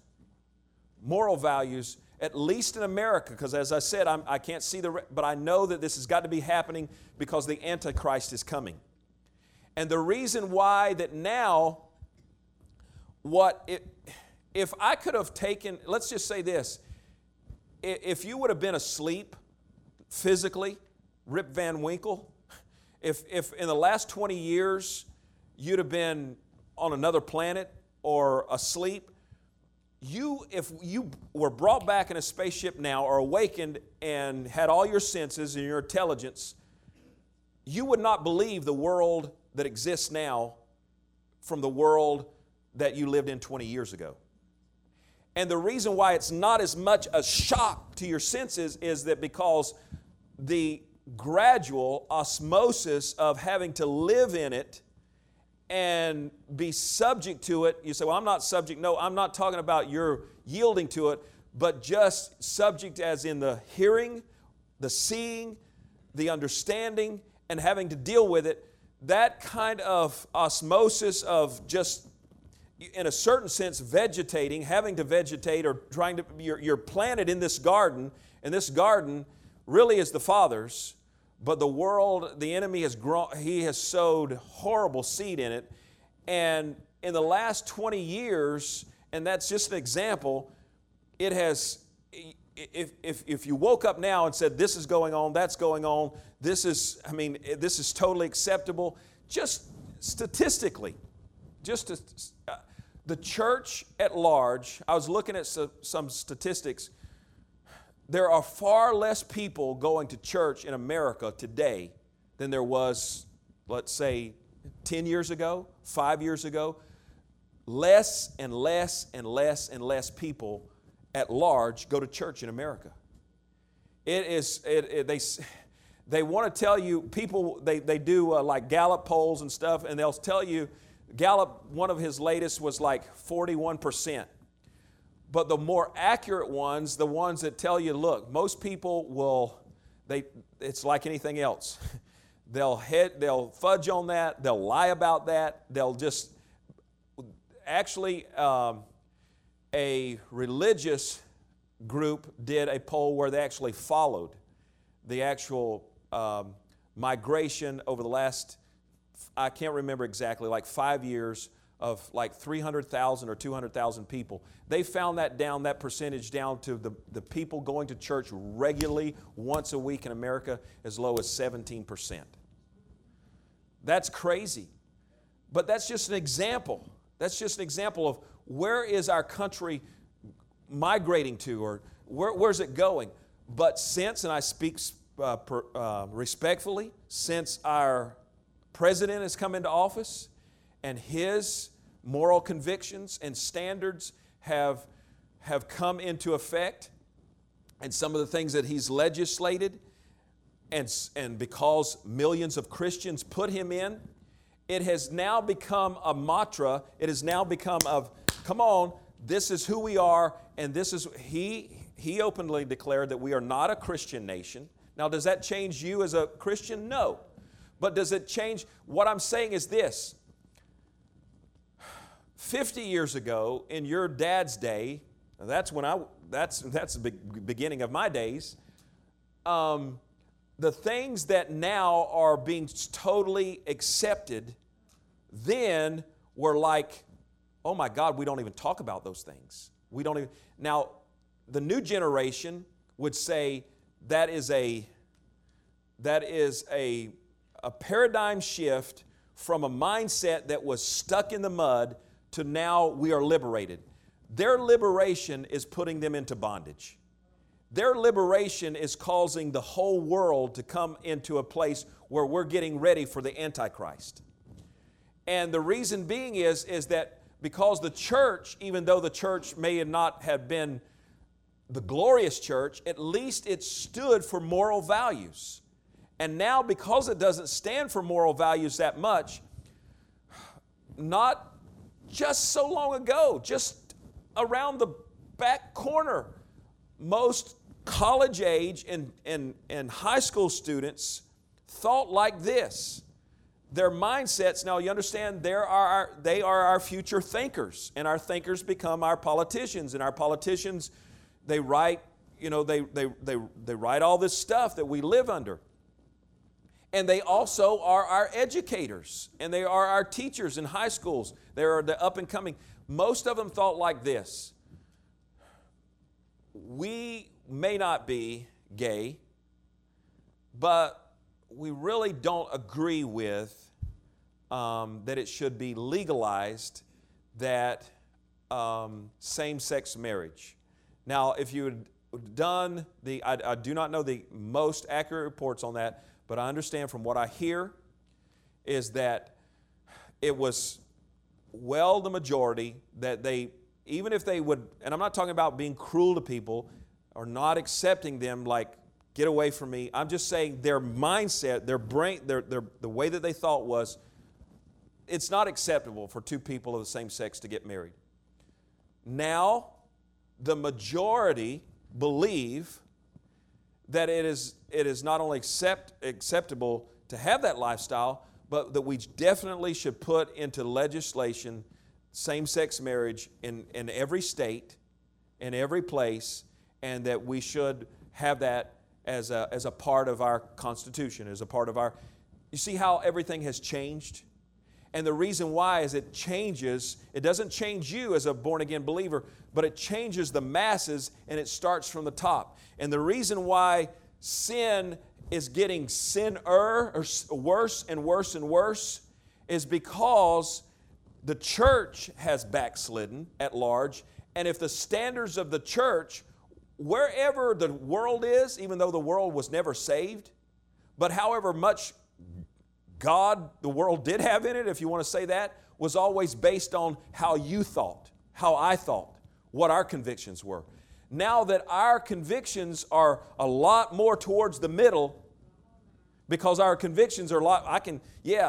at least in America, because as I said, I can't see but I know that this has got to be happening because the Antichrist is coming. And the reason why that now, if I could have taken, let's just say this, if you would have been asleep physically, Rip Van Winkle, if in the last 20 years you'd have been on another planet or asleep, if you were brought back in a spaceship now or awakened and had all your senses and your intelligence, you would not believe the world that exists now from the world that you lived in 20 years ago. And the reason why it's not as much a shock to your senses is that because the gradual osmosis of having to live in it and be subject to it. You say, well, I'm not subject. No, I'm not talking about your yielding to it, but just subject as in the hearing, the seeing, the understanding, and having to deal with it. That kind of osmosis of just, in a certain sense, vegetating, having to vegetate or trying to, you're planted in this garden, and this garden really is the Father's, but the world, the enemy has grown, he has sowed horrible seed in it. And in the last 20 years, and that's just an example, it has, if you woke up now and said, this is going on, that's going on, this is totally acceptable, just statistically, the church at large, I was looking at some statistics. There are far less people going to church in America today than there was, let's say, 10 years ago, 5 years ago. Less and less and less and less people at large go to church in America. They want to tell you, people, they do like Gallup polls and stuff, and they'll tell you, Gallup, one of his latest was like 41%. But the more accurate ones, the ones that tell you, look, most people it's like anything else. They'll fudge on that, they'll lie about that, they'll just, actually, a religious group did a poll where they actually followed the actual migration over the last, I can't remember exactly, like 5 years of like 300,000 or 200,000 people. They found that percentage down to the people going to church regularly once a week in America as low as 17%. That's crazy. But that's just an example. That's just an example of where is our country migrating to, or where's it going. But since, and I speak respectfully, since our president has come into office, and his moral convictions and standards have come into effect, and some of the things that he's legislated, and because millions of Christians put him in, it has now become a mantra. It has now become come on, this is who we are, and this is, he openly declared that we are not a Christian nation. Now, does that change you as a Christian? No. But does it change? What I'm saying is this. 50 years ago, in your dad's day, that's the beginning of my days, the things that now are being totally accepted then were like, oh my God, we don't even talk about those things. We don't even. Now, the new generation would say that is a paradigm shift from a mindset that was stuck in the mud to now we are liberated. Their liberation is putting them into bondage. Their liberation is causing the whole world to come into a place where we're getting ready for the Antichrist. And the reason being is that because the church, even though the church may not have been the glorious church, at least it stood for moral values. And now, because it doesn't stand for moral values that much, not just so long ago, just around the back corner, most college age and high school students thought like this. Their mindsets, now you understand, they are our future thinkers, and our thinkers become our politicians, and our politicians, they write, they write all this stuff that we live under. And they also are our educators, and they are our teachers in high schools. They are the up and coming. Most of them thought like this: we may not be gay, but we really don't agree with that it should be legalized, that same-sex marriage. Now, if you had done I do not know the most accurate reports on that, but I understand from what I hear is that it was the majority that they, even if they would, and I'm not talking about being cruel to people or not accepting them like, get away from me. I'm just saying their mindset, their brain, the way that they thought was, it's not acceptable for two people of the same sex to get married. Now, the majority believe that it is not only acceptable to have that lifestyle, but that we definitely should put into legislation same-sex marriage in every state, in every place, and that we should have that as a part of our Constitution, as a part of our... You see how everything has changed? And the reason why is it doesn't change you as a born-again believer, but it changes the masses, and it starts from the top. And the reason why sin is getting or worse and worse and worse is because the church has backslidden at large. And if the standards of the church, wherever the world is, even though the world was never saved, but however much God the world did have in it, if you want to say that, was always based on how you thought, how I thought, what our convictions were. Now that our convictions are a lot more towards the middle, because our convictions are a lot, I can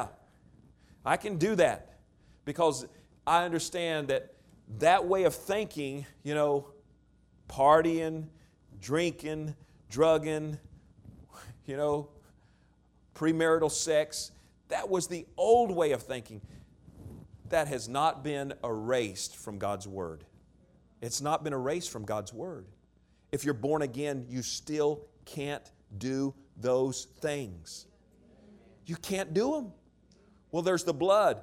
do that, because I understand that way of thinking, partying, drinking, drugging, premarital sex, that was the old way of thinking. That has not been erased from God's Word. It's not been erased from God's Word. If you're born again, you still can't do those things. You can't do them. Well, there's the blood.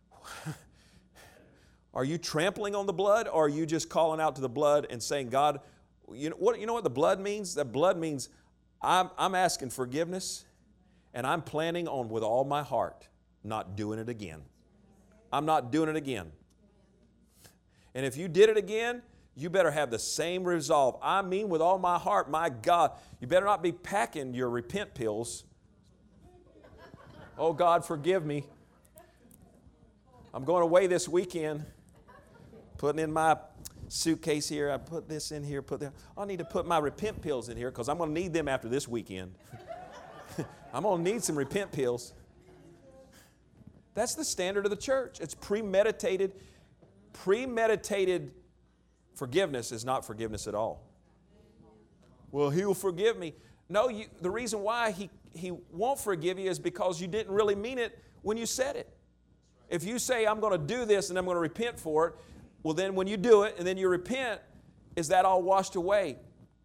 Are you trampling on the blood, or are you just calling out to the blood and saying, God, you know what the blood means? That blood means I'm asking forgiveness, and I'm planning on with all my heart not doing it again. I'm not doing it again. And if you did it again, you better have the same resolve. I mean with all my heart, my God, you better not be packing your repent pills. Oh, God, forgive me. I'm going away this weekend, putting in my suitcase here. I put this in here, put that. I need to put my repent pills in here because I'm going to need them after this weekend. I'm going to need some repent pills. That's the standard of the church. It's premeditated. Premeditated forgiveness is not forgiveness at all. Well, He'll forgive me. No, the reason why he won't forgive you is because you didn't really mean it when you said it. If you say, I'm going to do this and I'm going to repent for it, well, then when you do it and then you repent, is that all washed away?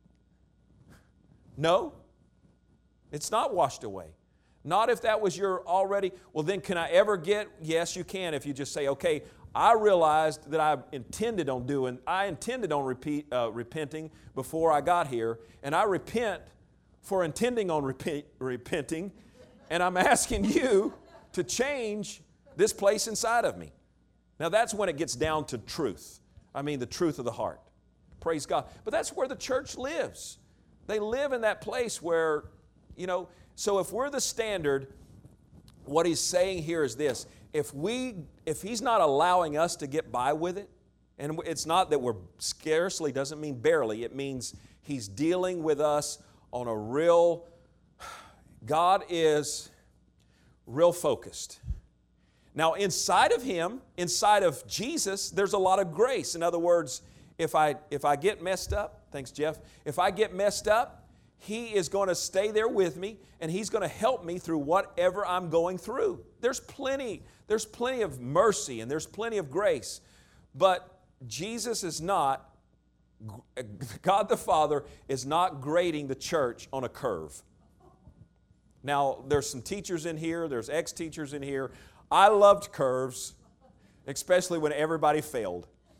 No. It's not washed away. Not if that was your already, well then can I ever get, yes you can if you just say, okay, I realized that I intended on repenting before I got here, and I repent for intending on repenting, and I'm asking you to change this place inside of me. Now that's when it gets down to truth. I mean the truth of the heart. Praise God. But that's where the church lives. They live in that place where, so if we're the standard, what he's saying here is this: if he's not allowing us to get by with it, and it's not that we're scarcely, doesn't mean barely, it means he's dealing with us on a real, God is real focused. Now inside of him, inside of Jesus, there's a lot of grace. In other words, if I get messed up, thanks Jeff, if I get messed up, He is going to stay there with me, and He's going to help me through whatever I'm going through. There's plenty of mercy, and there's plenty of grace. But Jesus is not, God the Father is not grading the church on a curve. Now, there's some teachers in here, there's ex-teachers in here. I loved curves, especially when everybody failed.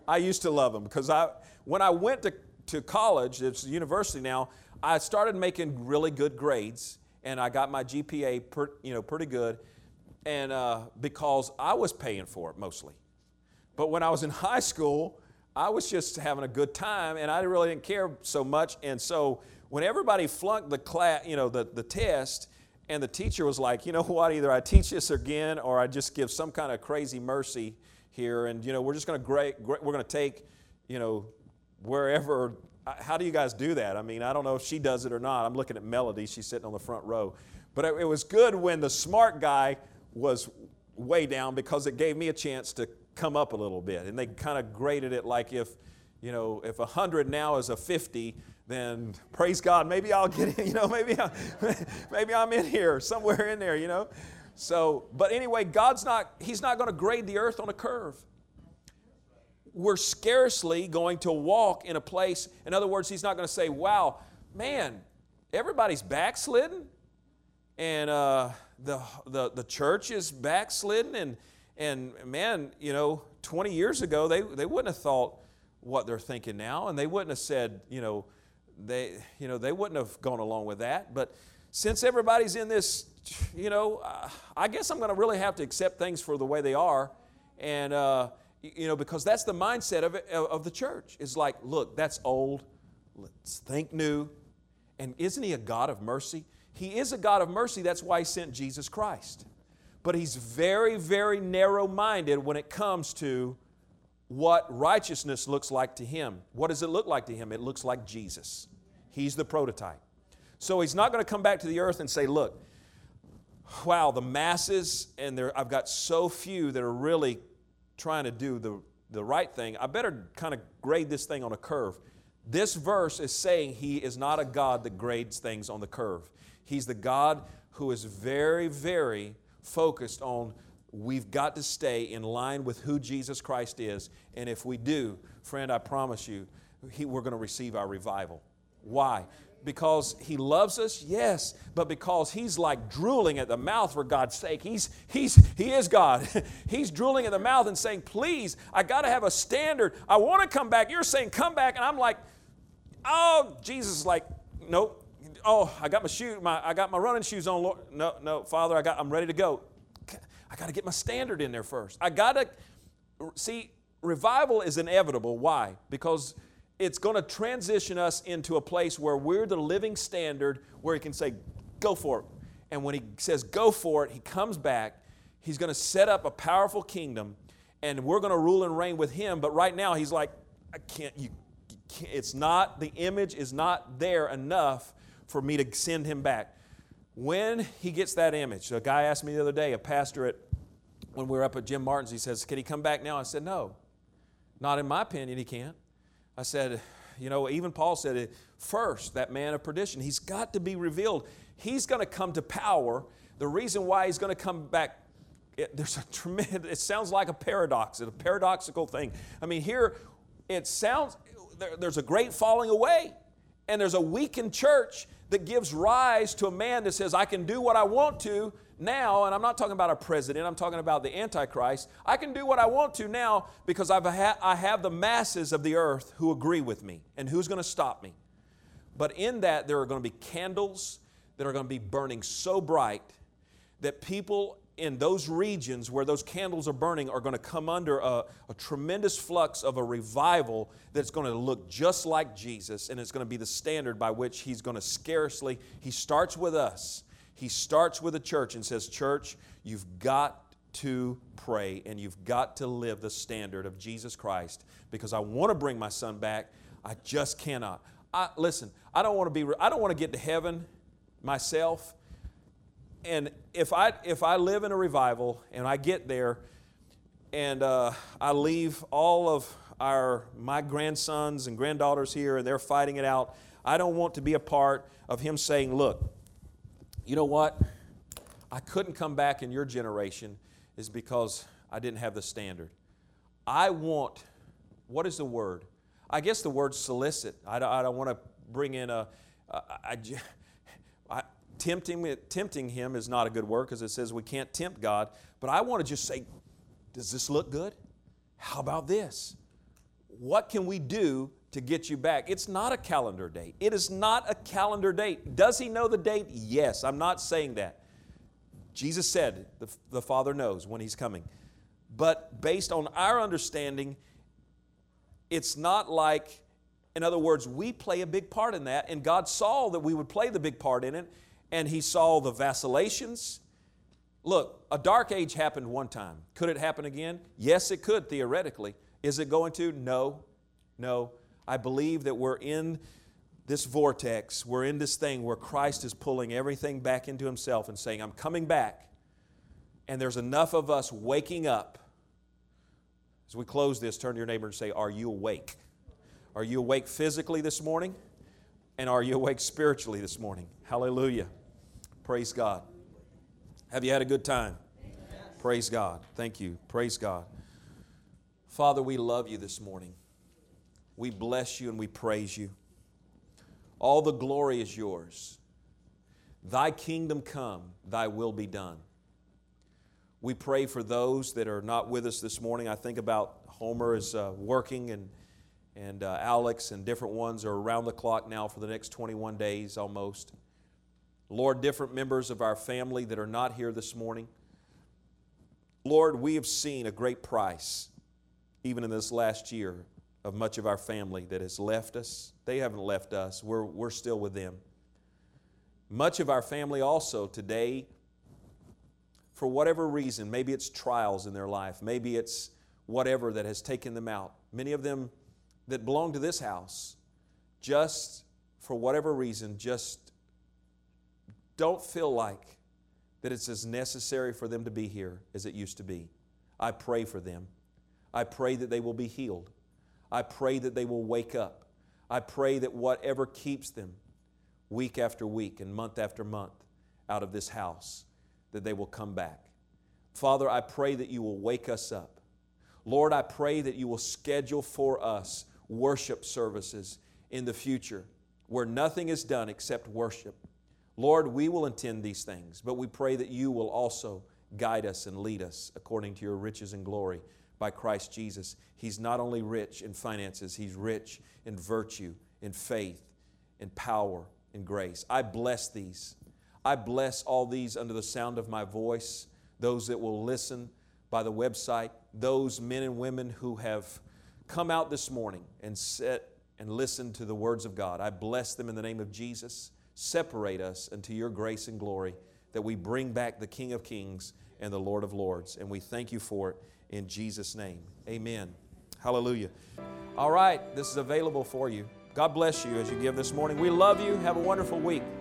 I used to love them because when I went to college, it's university now, I started making really good grades, and I got my GPA pretty good, and because I was paying for it mostly. But when I was in high school, I was just having a good time, and I really didn't care so much. And so when everybody flunked the class, the test, and the teacher was like, you know what, either I teach this again or I just give some kind of crazy mercy here, and we're just going to we're going to take, wherever. How do you guys do that? I mean, I don't know if she does it or not. I'm looking at Melody. She's sitting on the front row. But it was good when the smart guy was way down because it gave me a chance to come up a little bit. And they kind of graded it like if 100 now is a 50, then praise God, maybe I'll get in, maybe I'm in here, somewhere in there, So, but anyway, He's not going to grade the earth on a curve. We're scarcely going to walk in a place. In other words, He's not going to say, wow, man, everybody's backslidden, and the church is backslidden, and man, 20 years ago, they wouldn't have thought what they're thinking now, and they wouldn't have said, they wouldn't have gone along with that. But since everybody's in this, I guess I'm going to really have to accept things for the way they are, and because that's the mindset of the church. It's like, look, that's old. Let's think new. And isn't He a God of mercy? He is a God of mercy. That's why He sent Jesus Christ. But He's very, very narrow-minded when it comes to what righteousness looks like to Him. What does it look like to Him? It looks like Jesus. He's the prototype. So He's not going to come back to the earth and say, look, wow, the masses, and I've got so few that are really trying to do the right thing. I better kind of grade this thing on a curve. This verse is saying He is not a God that grades things on the curve. He's the God who is very, very focused on we've got to stay in line with who Jesus Christ is. And if we do, friend, I promise you, we're going to receive our revival. Why? Because He loves us, yes, but because He's like drooling at the mouth for God's sake. He is God. He's drooling at the mouth and saying, please, I got to have a standard. I want to come back. You're saying come back, and I'm like, oh, Jesus is like, nope. Oh, I got I got my running shoes on, Lord. No, Father, I'm ready to go. I got to get my standard in there first. I got to see. Revival is inevitable. Why? Because it's going to transition us into a place where we're the living standard, where He can say, go for it. And when He says go for it, He comes back. He's going to set up a powerful kingdom, and we're going to rule and reign with Him. But right now, He's like, I can't, you can't, it's not, the image is not there enough for me to send Him back. When He gets that image, a guy asked me the other day, a pastor when we were up at Jim Martin's, he says, can He come back now? I said, no. Not in my opinion, He can't. I said, even Paul said it first, that man of perdition, he's got to be revealed. He's going to come to power. The reason why He's going to come back, it sounds like a paradox, a paradoxical thing. I mean, here it sounds, there's a great falling away, and there's a weakened church that gives rise to a man that says, I can do what I want to now, and I'm not talking about a president, I'm talking about the Antichrist. I can do what I want to now because I have the masses of the earth who agree with me, and who's going to stop me? But in that, there are going to be candles that are going to be burning so bright that people in those regions where those candles are burning are going to come under a tremendous flux of a revival that's going to look just like Jesus, and it's going to be the standard by which He's going to He starts with us. He starts with the church and says, church, you've got to pray and you've got to live the standard of Jesus Christ, because I want to bring my son back. I just cannot. Listen, I don't want to get to heaven myself. And if I live in a revival and I get there and I leave all of my grandsons and granddaughters here and they're fighting it out, I don't want to be a part of Him saying, look, you know what? I couldn't come back in your generation is because I didn't have the standard. I want, what is the word? I guess the word solicit. I don't want to bring in tempting Him is not a good word because it says we can't tempt God. But I want to just say, does this look good? How about this? what can we do to get you back? It's not a calendar date. It is not a calendar date. Does He know the date? Yes. I'm not saying that. Jesus said the Father knows when He's coming. But based on our understanding, it's not like, in other words, we play a big part in that, and God saw that we would play the big part in it, and He saw the vacillations. Look, a dark age happened one time. Could it happen again? Yes, it could, theoretically. Is it going to? No. No. I believe that we're in this vortex, we're in this thing where Christ is pulling everything back into Himself and saying, I'm coming back. And there's enough of us waking up. As we close this, turn to your neighbor and say, are you awake? Are you awake physically this morning? And are you awake spiritually this morning? Hallelujah. Praise God. Have you had a good time? Yes. Praise God. Thank you. Praise God. Father, we love You this morning. We bless You and we praise You. All the glory is Yours. Thy kingdom come, Thy will be done. We pray for those that are not with us this morning. I think about Homer is working, and Alex and different ones are around the clock now for the next 21 days almost. Lord, different members of our family that are not here this morning. Lord, we have seen a great price, even in this last year, of much of our family that has left us. They haven't left us. We're still with them. Much of our family also today, for whatever reason, maybe it's trials in their life, maybe it's whatever that has taken them out. Many of them that belong to this house, just for whatever reason, just don't feel like that it's as necessary for them to be here as it used to be. I pray for them. I pray that they will be healed. I pray that they will wake up. I pray that whatever keeps them week after week and month after month out of this house, that they will come back. Father, I pray that You will wake us up. Lord, I pray that You will schedule for us worship services in the future where nothing is done except worship. Lord, we will attend these things, but we pray that You will also guide us and lead us according to Your riches and glory by Christ Jesus. He's not only rich in finances, He's rich in virtue, in faith, in power, in grace. I bless these. I bless all these under the sound of my voice, those that will listen by the website, those men and women who have come out this morning and sit and listen to the words of God. I bless them in the name of Jesus. Separate us unto Your grace and glory, that we bring back the King of Kings and the Lord of Lords. And we thank You for it in Jesus' name. Amen. Hallelujah. All right, this is available for you. God bless you as you give this morning. We love you. Have a wonderful week.